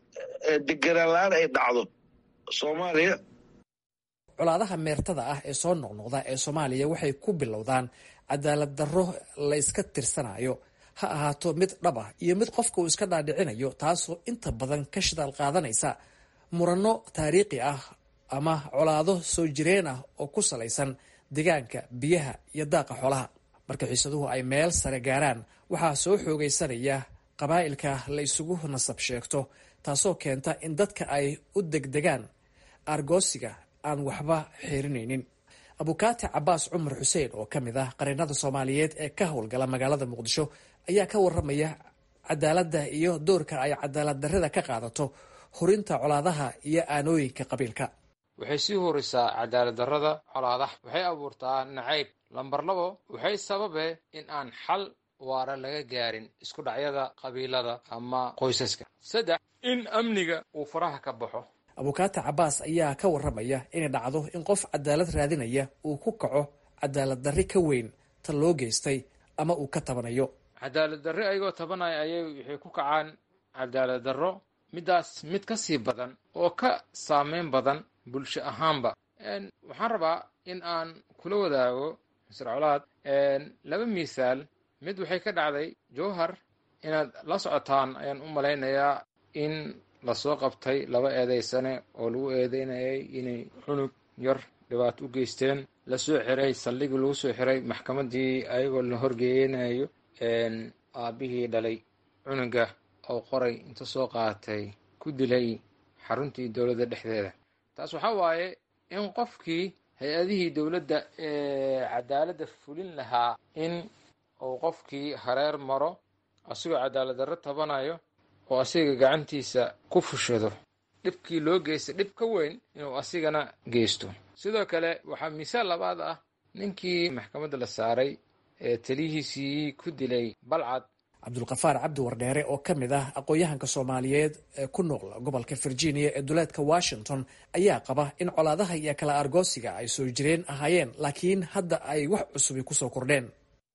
deganaan la-aan ay dhacdo soomaaliya. colaadaha meertada ah ee soo noqnoqda ee soomaaliya waxay ku bilowdaan cadaalad darro la iska tirsanayo ha ahaato mid dhab ah iyo mid qofka uu iska dhaadhicinayo taasoo inta badan ka shidaal qaadanaysa muranno taariikhi ah ama colaado soo jireen ah oo ku salaysan deegaanka biyaha iyo daaqa xoolaha. marka xiisaduhu ay meel sare gaaraan waxaa soo xoogaysanaya qabaa'ilka la isugu nasab sheegto taasoo keenta in dadka ay u degdegaan argoosiga aan waxba xirinaynin. abukaati cabaas cumar xuseen oo ka mid ah qareennada soomaaliyeed ee ka howlgala magaalada muqdisho ayaa ka warramaya cadaaladda iyo doorka ay cadaalad darrida ka qaadato hurinta colaadaha iyo aanooyinka qabiilka. waxay sii hurisaa cadaalad darrada colaadaha waxay abuurtaa nacayb. lambar labo waxay sababe in aan xal waara laga gaarin isku dhacyada qabiilada ama qoysaska. saddex in amniga uu faraha ka baxo. abukaati cabaas ayaa ka warramaya inay dhacdo in qof cadaalad raadinaya uu ku kaco cadaalad darri ka weyn ta loo geystay ama uu ka tabanayo. cadaalad darri ayagoo tabanaya ayay waxay ku kacaan cadaalad darro midaas mid ka sii badan oo ka saameyn badan bulsho ahaanba. waxaan rabaa in aan kula wadaago misr colaad laba misaal. mid waxay ka dhacday jowhar inaad la socotaan ayaan u malaynayaa in lasoo qabtay laba eedaysane oo lagu eedeynayay inay cunug yar dhibaato u geysteen lasoo xiray saldhigii lagu soo xiray maxkamadii ayagoo la horgeeyanayo aabihii dhalay cunuga oo qoray inta soo qaatay ku dilay xaruntii dowladda dhexdeeda. taas waxaa waaye in qofkii hay-adihii dowladda ee cadaaladda fulin lahaa in uu qofkii hareer maro asigoo cadaalad darro tabanayo oo asiga gacantiisa ku fushado dhibkii loo geystay dhib ka weyn inuu asigana geysto. sidoo kale waxaa misaal labaad ah ninkii maxkamadda la saaray ee taliyihiisii ku dilay balcad. cabdulkafaar cabdi wardheere oo ka mid ah aqoon-yahanka soomaaliyeed ee ku nool gobolka virginia ee duleedka washington ayaa qaba in colaadaha iyo kala argoosiga ay soo jireen ahaayeen laakiin hadda ay wax cusubi kusoo kordheen.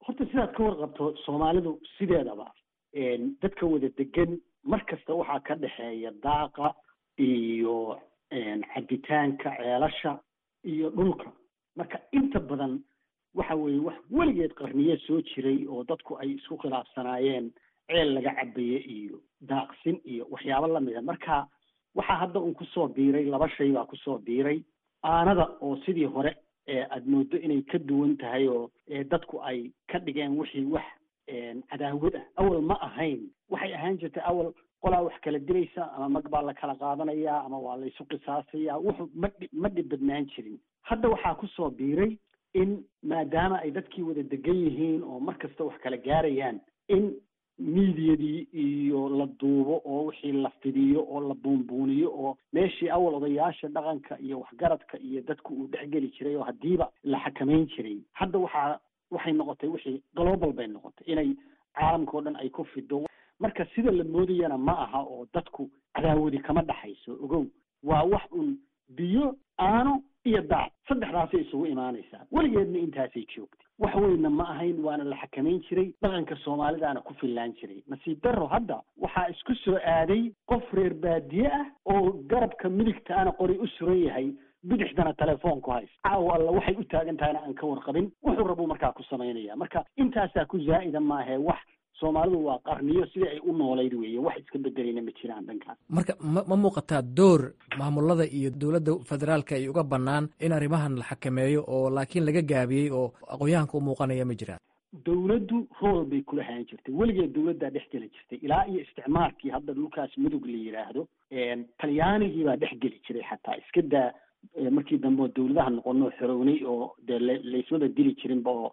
horta sidaad ka warqabto soomaalidu sideedaba dadka wada degan mar kasta waxaa ka dhexeeya daaqa iyo cabitaanka ceelasha iyo dhulka. marka inta badan waxa weeye wax weligeed qarniye soo jiray oo dadku ay isku khilaafsanaayeen ceel laga cabaye iyo daaqsin iyo waxyaabo lamida. marka waxaa hadda un kusoo biiray laba shay baa kusoo biiray. aanada oo sidii hore aad moodo inay ka duwan tahay oo dadku ay ka dhigeen wixii wax cadaawad ah. awal ma ahayn, waxay ahaan jirtay awal qolaa wax kala diraysa ama mag baa la kala qaadanayaa ama waa la isu qisaasaya, wuxuu ma ma dhib badnaan jirin. hadda waxaa kusoo biiray in maadaama ay dadkii wada degan yihiin oo mar kasta wax kala gaarayaan, in miidiyadii iyo la duubo oo wixii la fidiyo oo la buunbuuniyo oo meeshii awal odayaasha dhaqanka iyo waxgaradka iyo dadku uu dhexgeli jiray oo hadiiba la xakamayn jiray, hadda waxaa waxay noqotay wixii global bay noqotay inay caalamka oo dhan ay ku fido. marka sida la moodayana ma aha oo dadku cadaawadi kama dhaxayso. ogow waa wax un biyo aano iyo daac saddexdaasay isugu imaanaysaa. weligeedna intaasay joogtay, wax weynna ma ahayn, waana la xakamayn jiray. dhaqanka soomaalidaana ku fillaan jiray. nasiib darro hadda waxaa isku soo aaday qof reer baadiye ah oo garabka midigtaana qori u suran yahay, bidixdana telefoon ku haysta. caawa alla waxay u taagan tahayna aan ka warqabin, wuxuu rabuu markaa ku samaynaya. marka intaasaa ku zaa'ida maahe wax soomaalidu waa qarniyo sidii ay u noolayd weeye, wax iska bedelayna ma jiraan dhankaas. marka ma ma muuqataa door maamulada iyo dowladda federaalka ay uga bannaan in arrimahan la xakameeyo oo laakiin laga gaabiyey oo aqoonyahanka u muuqanaya ma jiraan? dowladdu rool bay kula hayan jirtay, weligeed dowladdaa dhex geli jirtay ilaa iyo isticmaalkii hadda dhulkaas mudug la yidhaahdo. talyaanigii baa dhex geli jiray xataa, iska daa markii dambe oo dowladaha noqono xorownay oo dee layswada dili jirinba oo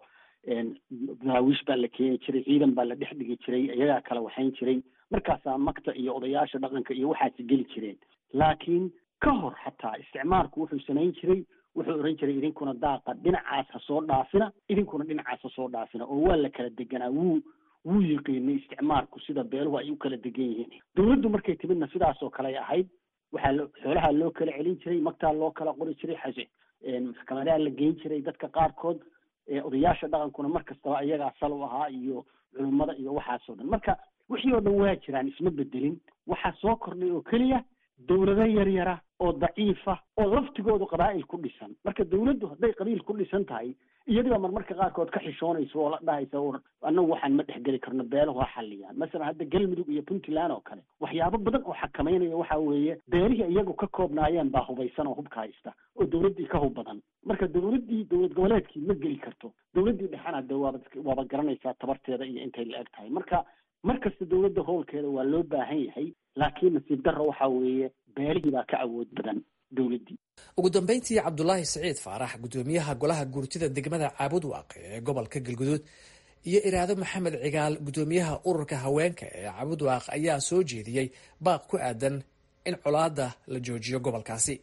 daawiish baa la keeni jiray, ciidan baa la dhex dhigi jiray, iyagaa kala waxayn jiray. markaasaa makta iyo odayaasha dhaqanka iyo waxaasi geli jireen. laakiin ka hor xataa isticmaalku wuxuu samayn jiray, wuxuu oran jiray idinkuna daaqa dhinacaas ha soo dhaafina, idinkuna dhinacaas ha soo dhaafina, oo waa la kala deganaa. wuu wuu yiqiinay isticmaalku sida beeluhu ay u kala degan yihiin. dowladdu markay timidna sidaas oo kale ahayd. waxaa lo xoolaha loo kala celin jiray, magtaa loo kala qori jiray, xase maxkamadaha la geyn jiray dadka qaarkood. odayaasha dhaqankuna mar kastaba iyagaa sal u ahaa iyo culummada iyo waxaasoo dhan. marka wixii oo dhan waa jiraan, isma bedelin. waxaa soo kordhay oo keliya dowlado yaryara oo daciifa oo laftigoodu qabaa'il ku dhisan. marka dowladdu hadday qabiil ku dhisan tahay, iyadiba marmarka qaarkood ka xishoonayso oo la dhahaysa annagu waxaan ma dhexgeli karno, beelahu ha xalliyaan. masalan hadda galmudug iyo puntland oo kale waxyaabo badan oo xakamaynaya waxa weeye beelihii iyagu ka koobnaayeen baa hubaysan oo hubka haysta oo dowladdii ka hub badan. marka dowladdii dowlad goboleedkii ma geli karto, dowladdii dhexana de waaba waaba garanaysaa tabarteeda iyo intay la eg tahay. marka mar kasta dowladda howlkeeda waa loo baahan yahay, laakiin nasiib darro waxa weeye beelihii baa ka awood badan dowladdii. ugu dambeyntii cabdulaahi siciid faarax gudoomiyaha golaha guurtida degmada caabud waaqe ee gobolka galguduud iyo iraado maxamed cigaal gudoomiyaha ururka haweenka ee caabud waaq ayaa soo jeediyey baaq ku aadan in colaada la joojiyo gobolkaasi.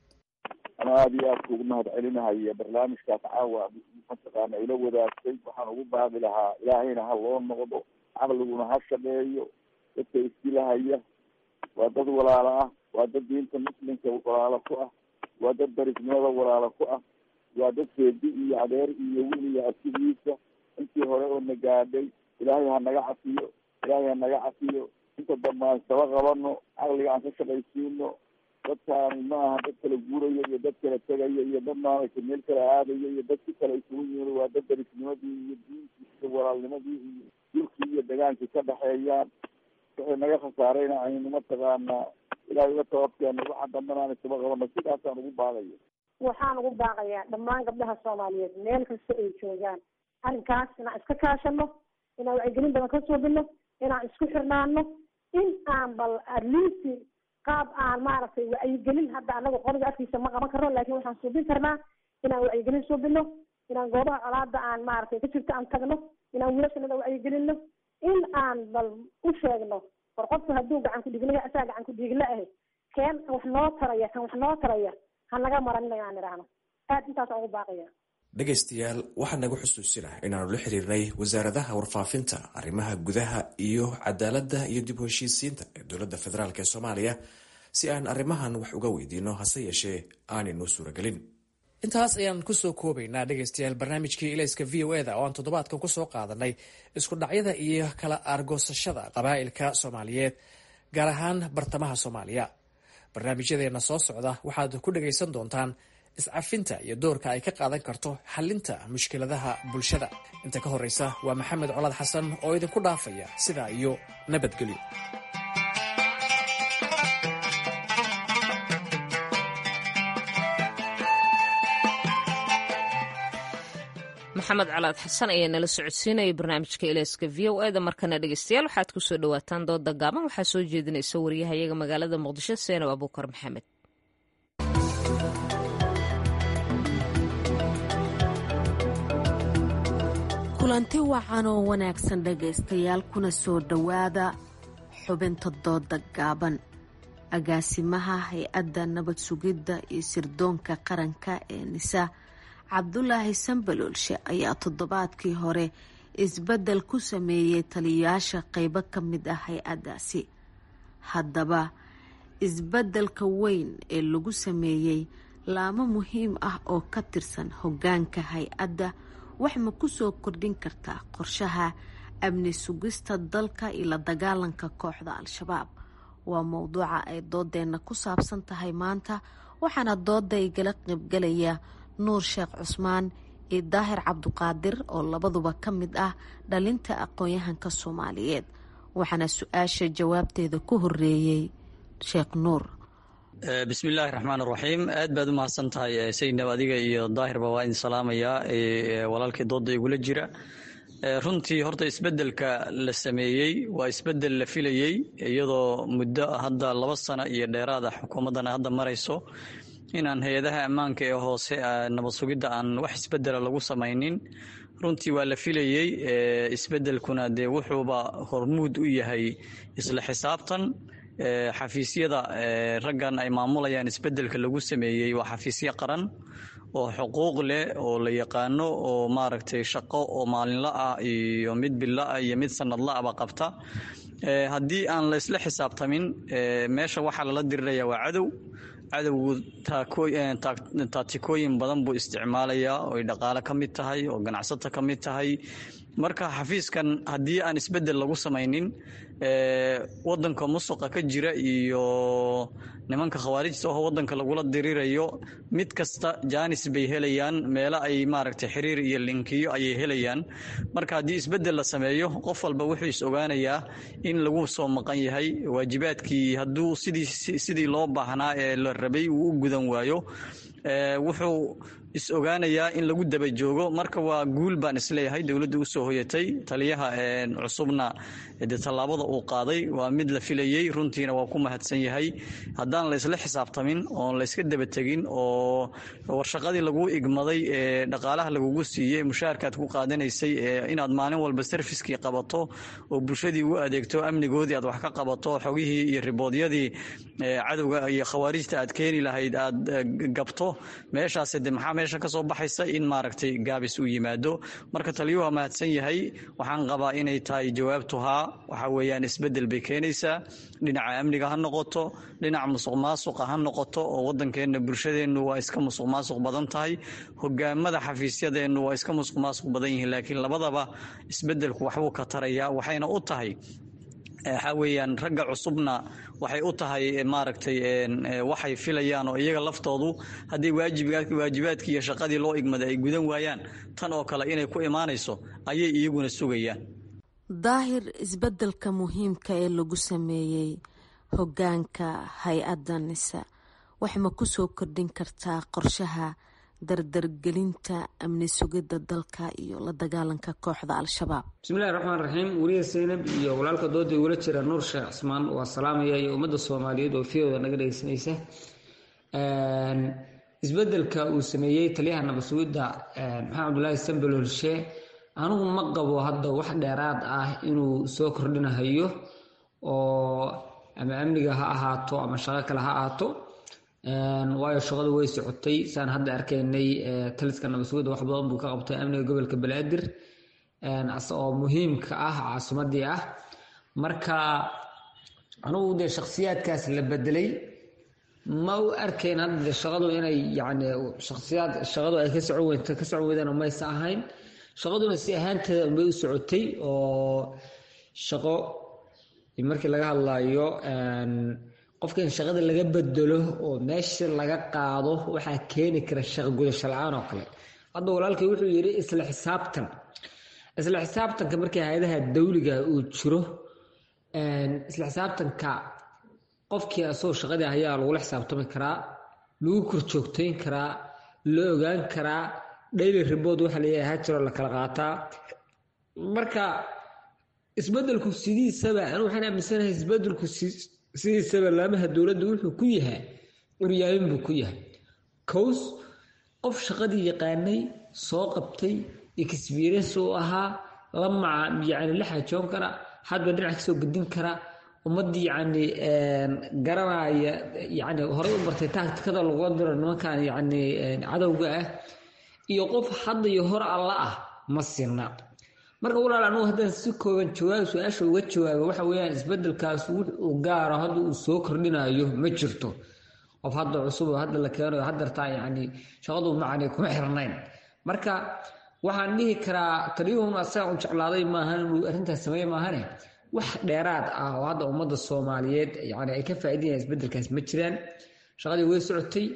ana aada iyo aad kuugu mahad celinahaya barnaamijkaas caawa mataqaana ila wadaagtay. waxaan ugu baaqi lahaa ilaahayna ha loo noqdo, caqliguna ha shaqeeyo. dadka isdilahaya waa dad walaalo ah, waa dad diinta muslimka walaalo ku ah, waa dad darisnimada walaalo ku ah, waa dad seedi iyo adeer iyo wiil iyo asigiisa. intii hore oo na gaadhay ilaahay ha naga cafiyo, ilaahay ha naga cafiyo. inta dambe aan saba qabano, caqliga aan ka shaqaysiino. dadkaani ma aha dad kala guuraya iyo dad kala tegaya iyo dad maaragtay meel kala aadaya iyo dad si kale isugu yimid. waa dad darisnimadii iyo diintii iyo walaalnimadii iyo dhulkii iyo degaankii ka dhexeeyaan. waxay naga khasaarayna aynu mataqaanaa ilaahay uga tababkeena, waxa dambana aan isaba qabano. sidaasaan ugu baaqaya. waxaan ugu baaqayaa dhammaan gabdhaha soomaaliyeed meel kasta ay joogaan, arrinkaas inaan iska kaashano, inaan wacyigelin badan ka suubino, inaan isku xirnaano, in aan bal atleast qaab aan maaragtay wacyigelin hadda anaga qoriga afkiisa ma qaban karno, laakiin waxaan suubin karnaa inaan wacyigelin suubino, inaan goobaha colaada aan maaragtay ka jirto aan tagno, inaan wiilashanada wacyigelino, in aan bal u sheegno war qofku hadduu gacan ku dhiigla asaa gacan ku dhiigla ahay keen wax noo taraya kan wax noo taraya ha naga maran inaan idhaahno. aad intaas ugu baaqaya. dhegaystayaal waxaa naga xusuusina inaanu la xiriirnay wasaaradaha warfaafinta, arrimaha gudaha iyo cadaaladda iyo dib u heshiisiinta ee dowladda federaalk ee soomaaliya si aan arrimahan wax uga weydiino, hase yeeshee aanay noo suuragelin. intaas ayaan kusoo koobaynaa dhegaystayaal barnaamijkii ilayska v o eda oo aan toddobaadkan kusoo qaadanay isku dhacyada iyo kala aargoosashada qabaa'ilka soomaaliyeed gaar ahaan bartamaha soomaaliya. barnaamijyadeena soo socda waxaad ku dhagaysan doontaan iscafinta iyo doorka ay ka qaadan karto xalinta mushkiladaha bulshada. inta ka horeysa waa maxamed colaad xasan oo idinku dhaafaya sidaa iyo nabadgelyo. maxamed colaad xasan ayaa nala socodsiinaya barnaamijka ilayska v o eda. markana dhegeystayaal waxaad kusoo dhawaataan dooda gaaban. waxaa soo jeedinaysa wariyahayaga magaalada muqdisho seenab abuukar maxamed. kulanti wacan oo wanaagsan dhegaystayaal, kuna soo dhowaada xubinta dooda gaaban. agaasimaha hay-adda nabad sugidda iyo sirdoonka qaranka ee nisa cabdulaahi sambaloolshe ayaa toddobaadkii hore isbeddel ku sameeyey taliyayaasha qeybo ka mid ah hay-addaasi. haddaba isbeddelka weyn ee lagu sameeyey laamo muhiim ah oo ka tirsan hoggaanka hay-adda wax ma ku soo kordhin kartaa qorshaha amni sugista dalka iyo la dagaalanka kooxda al-shabaab? waa mowduuca ay doodeenna ku saabsan tahay maanta, waxaana dooda igala qaybgalaya nuur sheekh cusmaan iyo daahir cabduqaadir oo labaduba ka mid ah dhalinta aqoon-yahanka soomaaliyeed. waxaana su-aasha jawaabteeda ku horeeyey sheekh nuur. bismillaahi raxmaan raxiim. aad baad u mahadsan tahay saydnab, adiga iyo daahirba waa idin salaamayaa, walaalkii dooda igula jira. runtii horta isbedelka la sameeyey waa isbedel la filayey, iyadoo muddo hadda laba sano iyo dheeraada xukuumaddana hadda marayso inaan hay-adaha ammaanka ee hoose nabad sugidda aan wax isbedela lagu samaynin. runtii waa la filayey. isbedelkuna dee wuxuuba hormuud u yahay isla xisaabtan. xafiisyada raggan ay maamulayaan isbedelka lagu sameeyey waa xafiisyo qaran oo xuquuq leh oo la yaqaano oo maaragtay shaqo oo maalinla ah iyo mid bilo ah iyo mid sanadla-aba qabta. haddii aan la isla xisaabtamin, meesha waxaa lala diriraya waa cadow. cadowgu taatikooyin badan buu isticmaalayaa oo ay dhaqaale ka mid tahay oo ganacsato ka mid tahay. marka xafiiskan haddii aan isbedel lagu samaynin, wadanka musuqa ka jira iyo nimanka khawaarijta oo wadanka lagula dirirayo, mid kasta jaanis bay helayaan, meelo ay maaragtay xiriir iyo linkiyo ayay helayaan. marka haddii isbedel la sameeyo, qof walba wuxuu is ogaanayaa in lagu soo maqan yahay waajibaadkii. hadduu sidii sidii loo baahnaa ee la rabay uu u gudan waayo, wuxuu is ogaanayaa in lagu daba joogo. marka waa guul baan isleeyahay dowladda usoo hoyatay. taliyaha cusubna dee tallaabada uu qaaday waa mid la filayey, runtiina waa ku mahadsan yahay. haddaan la isla xisaabtamin oon la iska daba tegin oo warshaqadii lagu igmaday ee dhaqaalaha lagugu siiyey, mushaharkaad ku qaadanaysay, inaad maalin walba sarfiskii qabato oo bulshadii u adeegto, amnigoodii aad wax ka qabato, xogihii iyo riboodyadii cadowga iyo khawaarijta aad keeni lahayd aad gabto, meeshaas de maxaa meesha ka soo baxaysa in maaragtay gaabis u yimaado. marka taliyuhu mahadsan yahay. waxaan qabaa inay tahay jawaabtuhaa waxa weeyaan isbedel bay keenaysaa. dhinaca amniga ha noqoto, dhinaca musuq maasuqa ha noqoto, oo wadankeena bulshadeennu waa iska musuq maasuq badan tahay, hogaamada xafiisyadeennu waa iska musuq maasuq badan yihiin. laakiin labadaba isbedelku waxbuu ka tarayaa, waxayna u tahay waxaa weeyaan ragga cusubna waxay u tahay maaragtay waxay filayaan oo iyaga laftoodu haddii waajibaadkii iyo shaqadii loo igmaday ay gudan waayaan, tan oo kale inay ku imaanayso ayay iyaguna sugayaan. daahir, isbedelka muhiimka ee lagu sameeyey hoggaanka hay-adda nisa wax ma ku soo kordhin kartaa qorshaha dardargelinta amni sugidda dalka iyo la dagaalanka kooxda al-shabaab? bismillahi raxmaan raxiim. wariya seynab iyo walaalka dooda igula jira nuur sheekh cismaan waa salaamaya, iyo ummadda soomaaliyeed oo fiyooda naga dhegeysanaysa. isbedelka uu sameeyey taliyaha nabad sugidda maxamed cabdulaahi sambaloolshe, anigu ma qabo hadda wax dheeraad ah inuu soo kordhinahayo, oo ama amniga ha ahaato ama shaqo kale ha ahaato. waayo shaqadu way socotay, saan hadda arkaynay taliska nabad sugidda wax badan buu ka qabtay amniga gobolka banaadir oo muhiimka ah, caasimadii ah. marka anugu dee shakhsiyaadkaas la bedelay ma u arkayn hadda shaqadu inay yacni shakhsiyaad shaqadu ay ka socon weynta ka socon weydana maysa ahayn shaqaduna si ahaanteeda unbay u socotay oo shaqo markii laga hadlayo qofka in shaqada laga bedelo oo meesha laga qaado waxaa keeni kara shaqo gudasho la-aan oo kale hadda walaalkay wuxuu yidhi isla xisaabtan isla xisaabtanka markii hay-adaha dawliga uu jiro isla xisaabtanka qofkii asagoo shaqadii ayaa lagula xisaabtami karaa lagu korjoogtayn karaa la ogaan karaa daily report waxa la yidhaha jiro la kala qaataa marka isbedelku sidiisaba anigu waxaan aaminsanahay isbedelku sidiisaba laamaha dowladda wuxuu ku yahay curyaamin buu ku yahay cows qof shaqadii yaqaanay soo qabtay experience uu ahaa la maca yacni la xajoon kara hadba dhinac kasoo gedin kara ummadii yacni garanaya yacni horey u bartay tacticada lagu diro nimankan yacni cadowga ah iyo qof hadda iyo hor alla ah ma sinna marka walaal anigu haddaan si kooban jawaab su-aasha uga jawaabo waxa weeyaan isbedelkaas uu gaaro hadda uu soo kordhinayo ma jirto qof hadda cusub oo hadda la keeno haddartaa yacni shaqadu macani kuma xirnayn marka waxaan dhihi karaa taliyuhuna asaga u jeclaaday maahan inuu arrintaas sameeye maahane wax dheeraad ah oo hadda ummadda soomaaliyeed yacni ay ka faa'iidayaan isbedelkaas ma jiraan shaqadii way socotay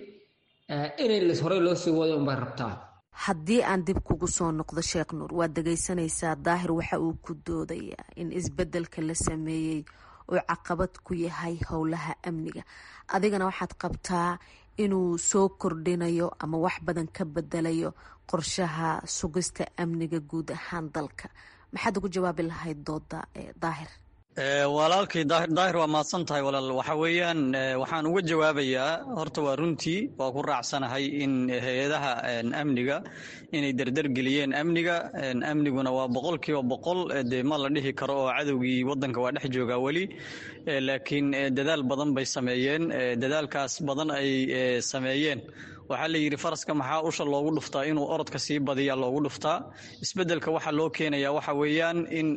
inay las horey loo sii wado unbay rabtaa haddii aan dib kugu soo noqdo sheekh nuur waad dhegaysanaysaa daahir waxa uu ku doodayaa in isbedelka la sameeyey uu caqabad ku yahay howlaha amniga adigana waxaad qabtaa inuu soo kordhinayo ama wax badan ka bedelayo qorshaha sugista amniga guud ahaan dalka maxaad ugu jawaabi lahayd dooda daahir walaalkay daahir daahir waa mahadsan tahay walaal waxa weeyaan waxaan uga jawaabayaa horta waa runtii waa ku raacsanahay in hay-adaha amniga inay dardargeliyeen amniga amniguna waa boqolkiiba boqol dee ma la dhihi karo oo cadowgii waddanka waa dhex joogaa weli laakiin dadaal badan bay sameeyeen dadaalkaas badan ay sameeyeen waxaa la yidhi faraska maxaa usha loogu dhuftaa inuu orodka sii badiya loogu dhuftaa isbedelka waxaa loo keenayaa waxa weeyaan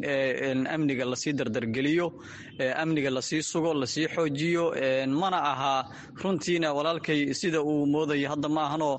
in amniga lasii dardargeliyo amniga lasii sugo lasii xoojiyo mana aha runtiina walaalkay sida uu moodaya hadda ma ahanoo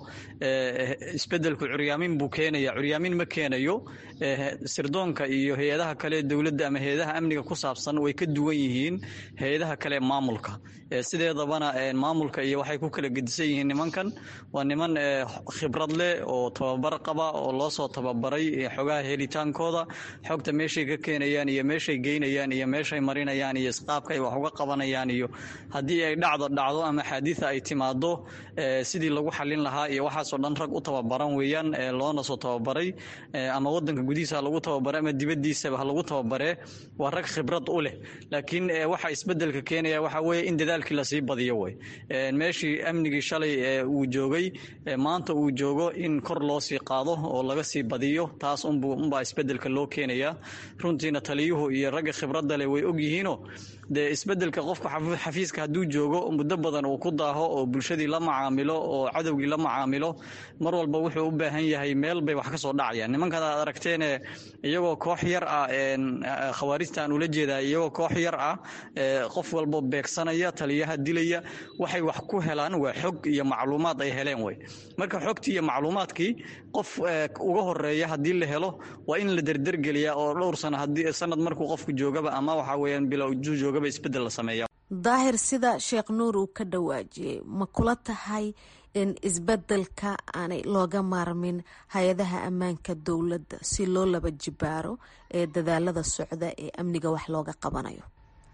isbedelku curyaamin buu keenaya curyaamin ma keenayo sirdoonka iyo hay-adaha kale dowladda ama hay-adaha amniga ku saabsan way ka duwan yihiin hay-adaha kale maamulka sideedabana maamulka iyo waxay ku kala gedisan yihiin nimankan waa niman khibrad leh oo tababar qaba oo loo soo tababaray xogaha helitaankooda xogta meeshay ka keenayaan iyo meeshay geynayaan iyo meeshay marinayaan iyo isqaabka ay wax uga qabanayaan iyo haddii ay dhacdo dhacdo ama xaaditha ay timaado sidii lagu xallin lahaa iyo waxaasoo dhan rag u tababaran weeyaan loona soo tababaray ama waddanka gudihiisa ha lagu tababaray ama dibaddiisaba ha lagu tababaree waa rag khibrad u leh laakiin waxa isbedelka keenaya waxa weeye in dadaalkii lasii badiyo wey meeshii amnigii shalay uu joogay maanta uu joogo in kor loo sii qaado oo laga sii badiyo taas unbaa isbedelka loo keenayaa runtiina taliyuhu iyo ragga khibradda leh way ogyihiinoo dee isbedelka qofka xafiiska hadduu joogo muddo badan uu ku daaho oo bulshadii la macaamilo oo cadowgii la macaamilo mar walba wuxuu u baahan yahay meel bay wax ka soo dhacayaan nimankan aad aragteene iyagoo koox yar ah khawaarijtaan ula jeedaa iyagoo koox yar ah qof walbo beegsanaya taliyaha dilaya waxay wax ku helaan waa xog iyo macluumaad ay heleen wey marka xogtii iyo macluumaadkii qof uga horeeya haddii la helo waa in la derdergeliyaa oo dhowr sano haddii sanad markuu qofku joogaba ama waxa weeyaan bilow joogaba isbedel la sameeya daahir sida sheekh nuur uu ka dhawaajiyey ma kula tahay in isbedelka aanay looga maarmin hay-adaha ammaanka dowladda si loo laba jibaaro ee dadaalada socda ee amniga wax looga qabanayo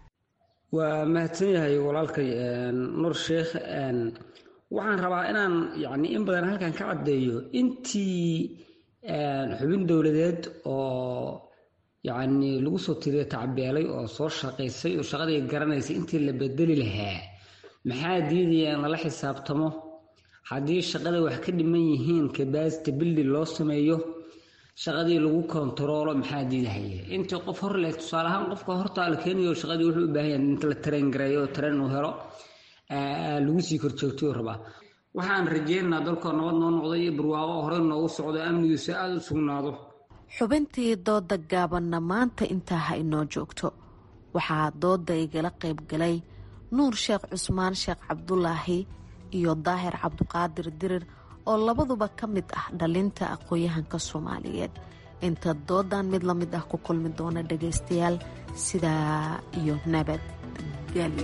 waa mahadsan yahay walaalkay nuur sheekh waxaan rabaa inaan yani in badan halkan ka caddeeyo intii xubin dowladeed oo yacni lagu soo tiriyo tacbeelay oo soo shaqaysay oo shaqadii garanaysay intii la bedeli lahaa maxaa diidaya in lala xisaabtamo haddii shaqada wax ka dhiman yihiin capacity building loo sameeyo shaqadii lagu kontaroolo maxaa diidahaya intii qof hor leeg tusaale ahaan qofka hortaa la keenayo shaqadii wuxuu u baahan yahay inta la tareen gareeyo oo tareen uu helo lagu sii korjoogtayuu rabaa waxaan rajeynaynaa dalkoo nabad noo noqday iyo barwaaqo horey noogu socdo amnigiisu aada u sugnaado xubintii dooda gaabanna maanta intaa ha inoo joogto waxaa dooda igala qayb galay nuur sheekh cusmaan sheekh cabdulaahi iyo daahir cabduqaadir dirir oo labaduba ka mid ah dhalinta aqoon-yahanka soomaaliyeed. inta doodan mid la mid ah ku kulmi doona dhagaystayaal sidaa iyo nabadgelyo.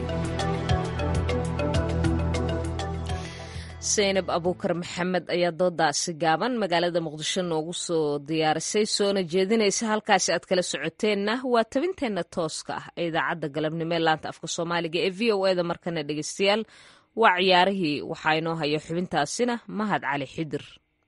saynab abuukar maxamed ayaa doodaasi gaaban magaalada muqdisho noogu soo diyaarisay soona jeedinaysa. halkaasi aad kala socoteenna waa tabinteenna tooska ah ee idaacadda galabnimo ee laanta afka soomaaliga ee v o eda. markana dhegaystayaal waa ciyaarihii waxaa inoo haya xubintaasina mahad cali xidir.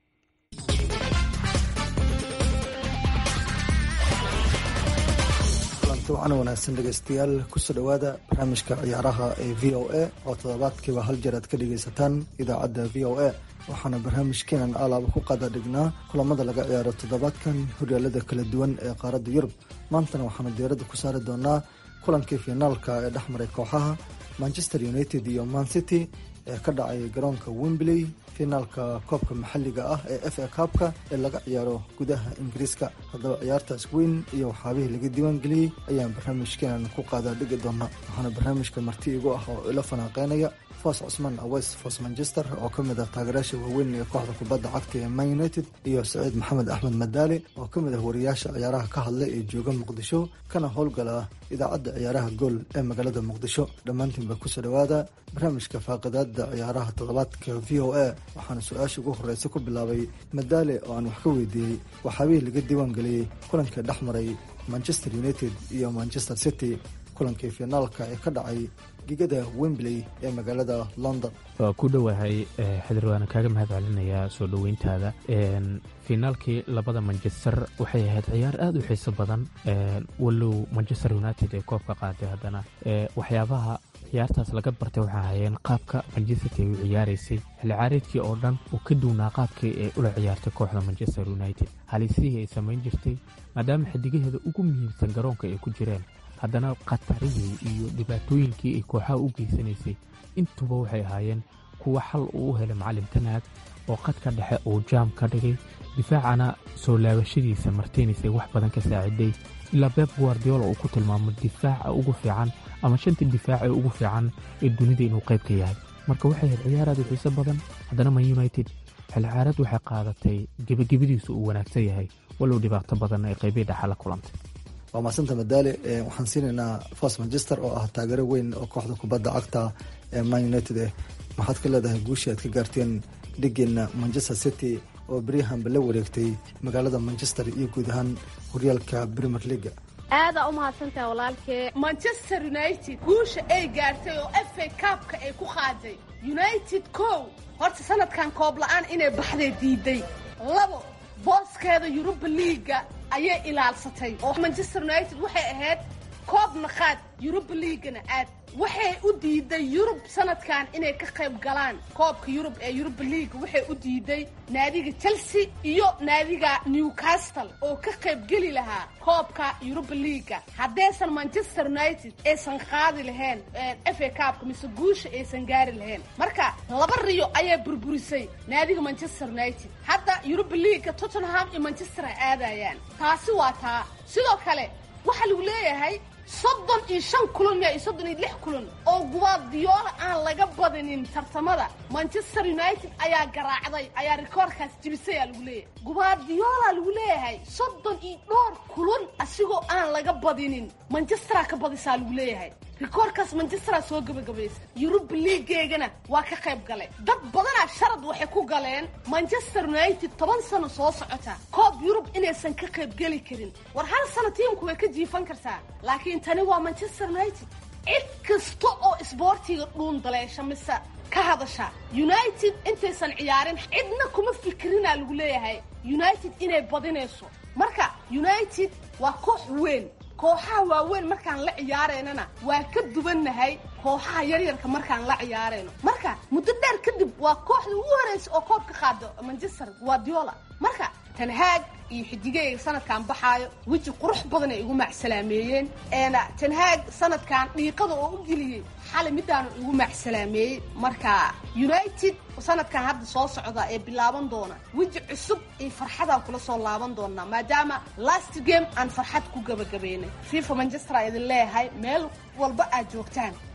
wacan wanaagsan dhegaystayaal kusoo dhowaada barnaamijka ciyaaraha ee v o a oo toddobaadkiiba hal jeer aad ka dhegaysataan idaacadda v o a waxaana barnaamijkeenan alaaba ku qaada dhignaa kulamada laga ciyaaro toddobaadkan horyaalada kala duwan ee qaaradda yurub. maantana waxaanu diiradda ku saari doonaa kulankii fiinaalka ee dhexmaray kooxaha manchester united iyo man city ee ka dhacay garoonka wembley, finaalka koobka maxalliga ah ee f a kaabka ee laga ciyaaro gudaha ingiriiska. haddaba ciyaartaas weyn iyo waxaabihii laga diiwaangeliyey ayaan barnaamijkeenan ku qaadaa dhigi doonaa. waxaana barnaamijka marti igu ah oo ila fanaaqeynaya foos cusmaan aweys foos manchester oo ka mid ah taageerayaasha waaweyn ee kooxda kubadda cagta ee man united, iyo saciid maxamed axmed madaali oo ka mid ah wariyaasha ciyaaraha ka hadlay ee jooga muqdisho kana howlgala idaacadda ciyaaraha gool ee magaalada muqdisho. dhammaantiinba kusoo dhowaada barnaamijka faaqidaada ciyaaraha toddobaadka v o a. waxaana su-aasha ugu horeysa ku bilaabay madaale oo aan wax ka weydiiyey waxaabihii laga diiwaan geliyey kulankii dhex maray manchester united iyo manchester city, kulankii finaalka ee ka dhacay gigada wembley ee magaalada london. waa ku dhowahay xadir, waana kaaga mahad celinayaa soo dhoweyntaada. finaalkii labada manchester waxay ahayd ciyaar aada u xiiso badan, walow manchester united ee koobka qaaday. haddana waxyaabaha ciyaartaas laga bartay waxaa hayeen qaabka manchester ay u ciyaaraysay xilli ciyaareedkii oo dhan oo ka duwnaa qaabkii ay ula ciyaartay kooxda manchester united. halisihii ay samayn jirtay maadaama xidigaheeda ugu muhiimsan garoonka ay ku jireen, haddana khatarihii iyo dhibaatooyinkii ay kooxaha u geysanaysay intuba waxay ahaayeen kuwa xal uu u helay macalin tanaag oo qadka dhexe uu jaam ka dhigay, difaacana soo laabashadiisa marteynis ay wax badan ka saaciday, ilaa Pep Guardiola uu ku tilmaamo difaaca ugu fiican ama shanta difaac ee ugu fiican ee dunida inuu qayb ka yahay. marka waxay ahayd ciyaar aad u xiiso badan. haddana man united xilli ciyaareed waxay qaadatay gebagabadiisu uu wanaagsan yahay, walow dhibaato badan ay qaybay dhexa la kulantay. waa maasanta madaale. waxaan siinaynaa foos manchester oo ah taageero weyn oo kooxda kubadda cagta ee man united eh. maxaad ka leedahay guushii aad ka gaarteen dhigeena manchester city oo beryahanba la wareegtay magaalada manchester iyo guud ahaan horyaalka premier leaga? aadaa u mahadsantaha walaalkee. manchester united guusha ay gaartay oo f a kaabka ay ku qaaday united kow horta sanadkan koob la-aan inay baxday diiday. labo booskeeda yuruba liiga ayay ilaalsatay oo manchester united waxay ahayd koobna qaad yuruba liigana aad. waxay u diiday yurub sanadkan inay ka qayb galaan koobka yurub ee yuruba liiga. waxay u diiday naadiga chelsea iyo naadiga newcastle oo ka qayb geli lahaa koobka yuruba liiga. haddaysan manchester united aysan qaadi lahayn f a kaabka mise guusha aysan gaari lahayn. marka laba riyo ayay burburisay naadiga manchester united. hadda yuruba liiga tottenham iyo manchester ay aadayaan. taasi waa taa. sidoo kale waxaa lagu leeyahay soddon iyo shan kulan iyo soddon iyo lix kulan oo Guardiola aan laga badinin tartamada Manchester United ayaa garaacday, ayaa rikoorkaas jibisay lagu leeyahay. Guardiola lagu leeyahay soddon iyo dhowr kulan asigoo aan laga badinin Manchester ka badisaa lagu leeyahay. rikoorkaas Manchester soo gabagabaysay. Europe League-gana waa ka qayb galay. dad badan sharad waxay ku galeen Manchester United toban sano soo socota koob Europe inaysan ka qayb gali karin. war hal sano tiimku way ka jiifan kartaa, laakiin tani waa Manchester United. cid kasta oo isboortiga dhuun daleesha mise ka hadasha United intaysan ciyaarin cidna kuma fikirina lagu leeyahay United inay badinayso. marka United waa koox weyn, kooxaha waaweyn markaan la ciyaareynana waa ka duwannahay kooxaha yaryarka markaan la ciyaareyno. marka muddo dheer kadib waa kooxda ugu horeysa oo koobka qaado Manchester Guardiola. marka Ten Hag iyo xidigayga sanadkan baxaayo wiji qurux badan ay ugu macsalaameeyeen. eena Ten Hag sanadkan dhiiqada oo u geliyay xalay midaan ugu macsalaameeyay. marka United sanadkan hadda soo socda ee bilaaban doona wiji cusub ee farxada kula soo laaban doona maadaama last game aan farxad ku gabagabeynay. FIFA Manchester idin leeyahay meel walba aad joogtaan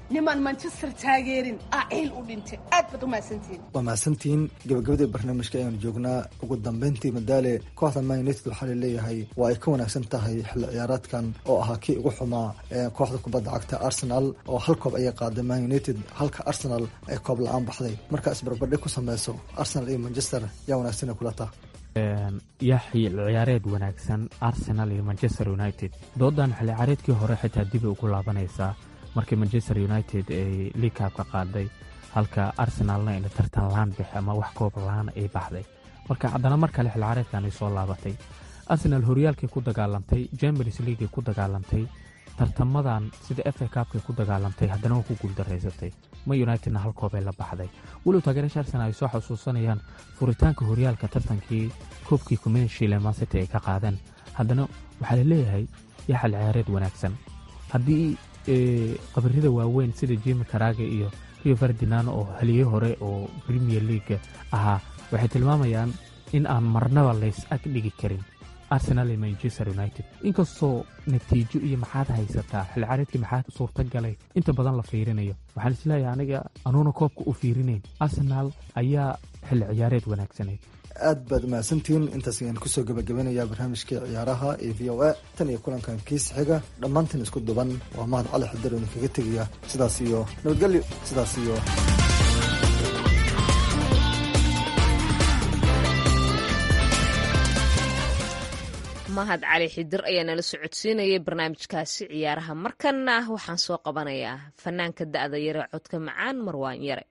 niman manchester taageerin aa ciil u dhintay. aad baad u mahadsantihiin. waa mahadsantihiin. gabagabadii barnaamijka ayaanu joognaa. ugu dambeyntii madaale kooxda Man United waxaa laleeyahay waa ay ka wanaagsan tahay xilli ciyaareedkan oo ahaa kii ugu xumaa kooxda kubadda cagta Arsenal oo hal koob ayay qaaday Man United halka Arsenal ay koob la-aan baxday. marka isbarbardhig ku sameyso Arsenal iyo Manchester yaa wanaagsan kula taa yaa xil ciyaareed wanaagsan Arsenal iyo Manchester United. doodan xilli ciyaareedkii hore xitaa dib ugu laabanaysaa markii Manchester United ay League Cup ka qaaday halka Arsenalna ay tartan laan bix ama wax koob laan ay baxday. marka haddana mar kale xilli ciyaareedkan ay soo laabatay. Arsenal horyaalkii ku dagaalantay, Champions League ku dagaalantay, tartamadan sida F A Cup ku dagaalantay haddana ku guuldareysatay. Man United hal koob ay la baxday. walow taageerayaasha Arsenal ay soo xasuusanayaan furitaanka horyaalka tartankii koobkii Community Man City ay ka qaadeen, haddana waxaa la leeyahay yaa xil ciyaareed wanaagsan. haddii qabarida waaweyn sida Jimmy Carragher iyo Rio Ferdinand oo haliyey hore oo Premier League ahaa waxay tilmaamayaan in aan marnaba lays ag dhigi karin Arsenal iyo Manchester United. inkastoo natiijo iyo maxaad haysataa xilli ciyaareedkii maxaa suurtagalay inta badan la fiirinayo, waxaan isleeyahay aniga anuuna koobka u fiirinayn Arsenal ayaa xilli ciyaareed wanaagsaneyd. aad baad mahadsantihiin. intaas ayaan kusoo gabagabanayaa barnaamijkii ciyaaraha ee v o a tan iyo kulankan kiis xiga dhammaantiin isku duban waa mahad cali xidar oo kaga tegaya sidaas iyo nabadgelyo. sidaas iyo mahad cali xidir ayaa nala socodsiinayay barnaamijkaasi ciyaaraha. markana waxaan soo qabanayaa fanaanka da'da yare codka macaan Marwaan Yare.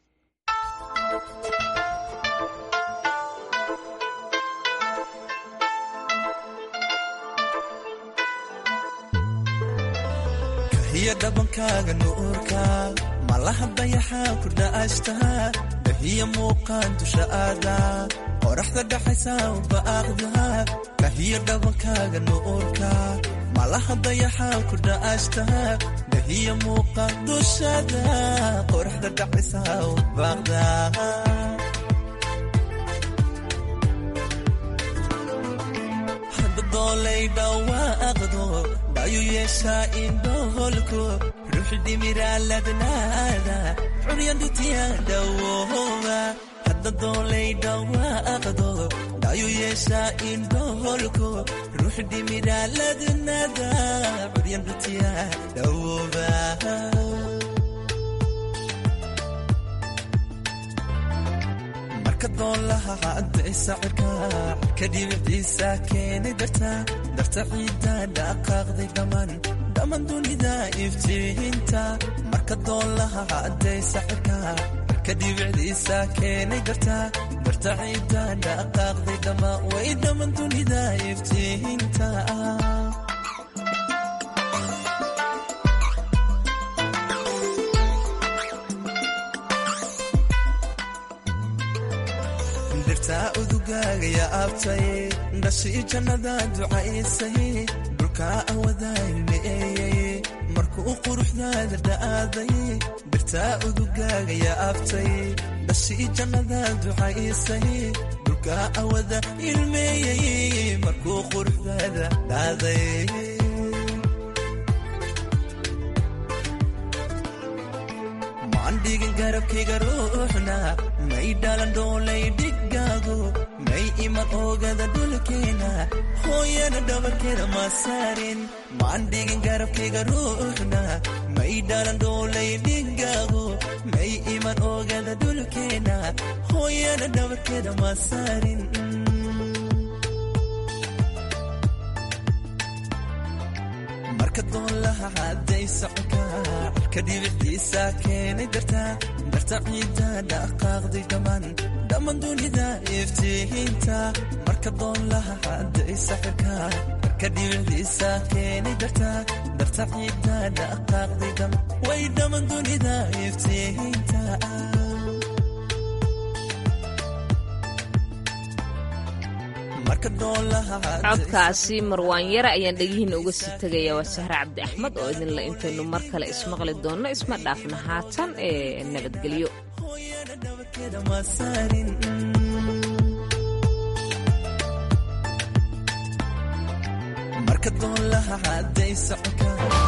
hiya dhabankaaga nuurka malaha dayaxaa ku dha'ashtaa dahiya muuqaan dusha aada qoraxda dhaxaysa u baaqda kahiya dhabankaaga nuurka malaha dayaxaa ku dha'ashtaa dahiya muuqaan dushada qoraxda dhaxaysa u baaqda hadda doolay dhawaaqdo dayu yeeshaa indhoholko ruuxi dhimiraaladnaada curyandutiya dhawooba hadda doolay dhawaaqdo dayu yeeshaa indhoholko ruuxi dhimiraaladnaada curyandutiya dhawooba marka doolaha cadday sacirka ka dhibiciisa keenay darta darta ciidda dhaqaaqday dhammaan dhammaan dunida iftiinta marka doolaha cadday sacirka ka dhibiciisa keenay darta darta ciidda dhaqaaqday dhammaan way dhammaan dunida iftiinta dirtaa udugaaga yaa abtay dhashii jannada ducaysay dhulkaa awadaalmeeyey markuu quruxdaada dha'aaday dirtaa udugaaga yaa abtay dhashii jannada ducaysay dhulkaa awada ilmeeyey markuu quruxdaada dha'aaday mandhigin garabkayga ruuxna may dhalan dhoolay dhigaago may iman oogada dhulkeena hooyana dhabarkeeda ma saarin mandhigin garabkayga ruuxna may dhalan dhoolay dhigaago may iman oogada dhulkeena hooyana dhabarkeeda ma saarin marka doolaha cadday socka ka dhibiciisa keenay darta darta ciidda dhaqaaqday dhammaan dhammaan dunida iftiinta marka doolaha cadday socka ka dhibiciisa keenay darta darta ciidda dhaqaaqday dhammaan way dhammaan dunida iftiinta codkaasi Marwaan Yare ayaan dhegihiina uga sii tegaya. waa Sahre Cabdi Axmed oo idinla intaynu mar kale ismaqli doonno isma dhaafna haatan ee nabadgelyo. marka doolaha cadday socka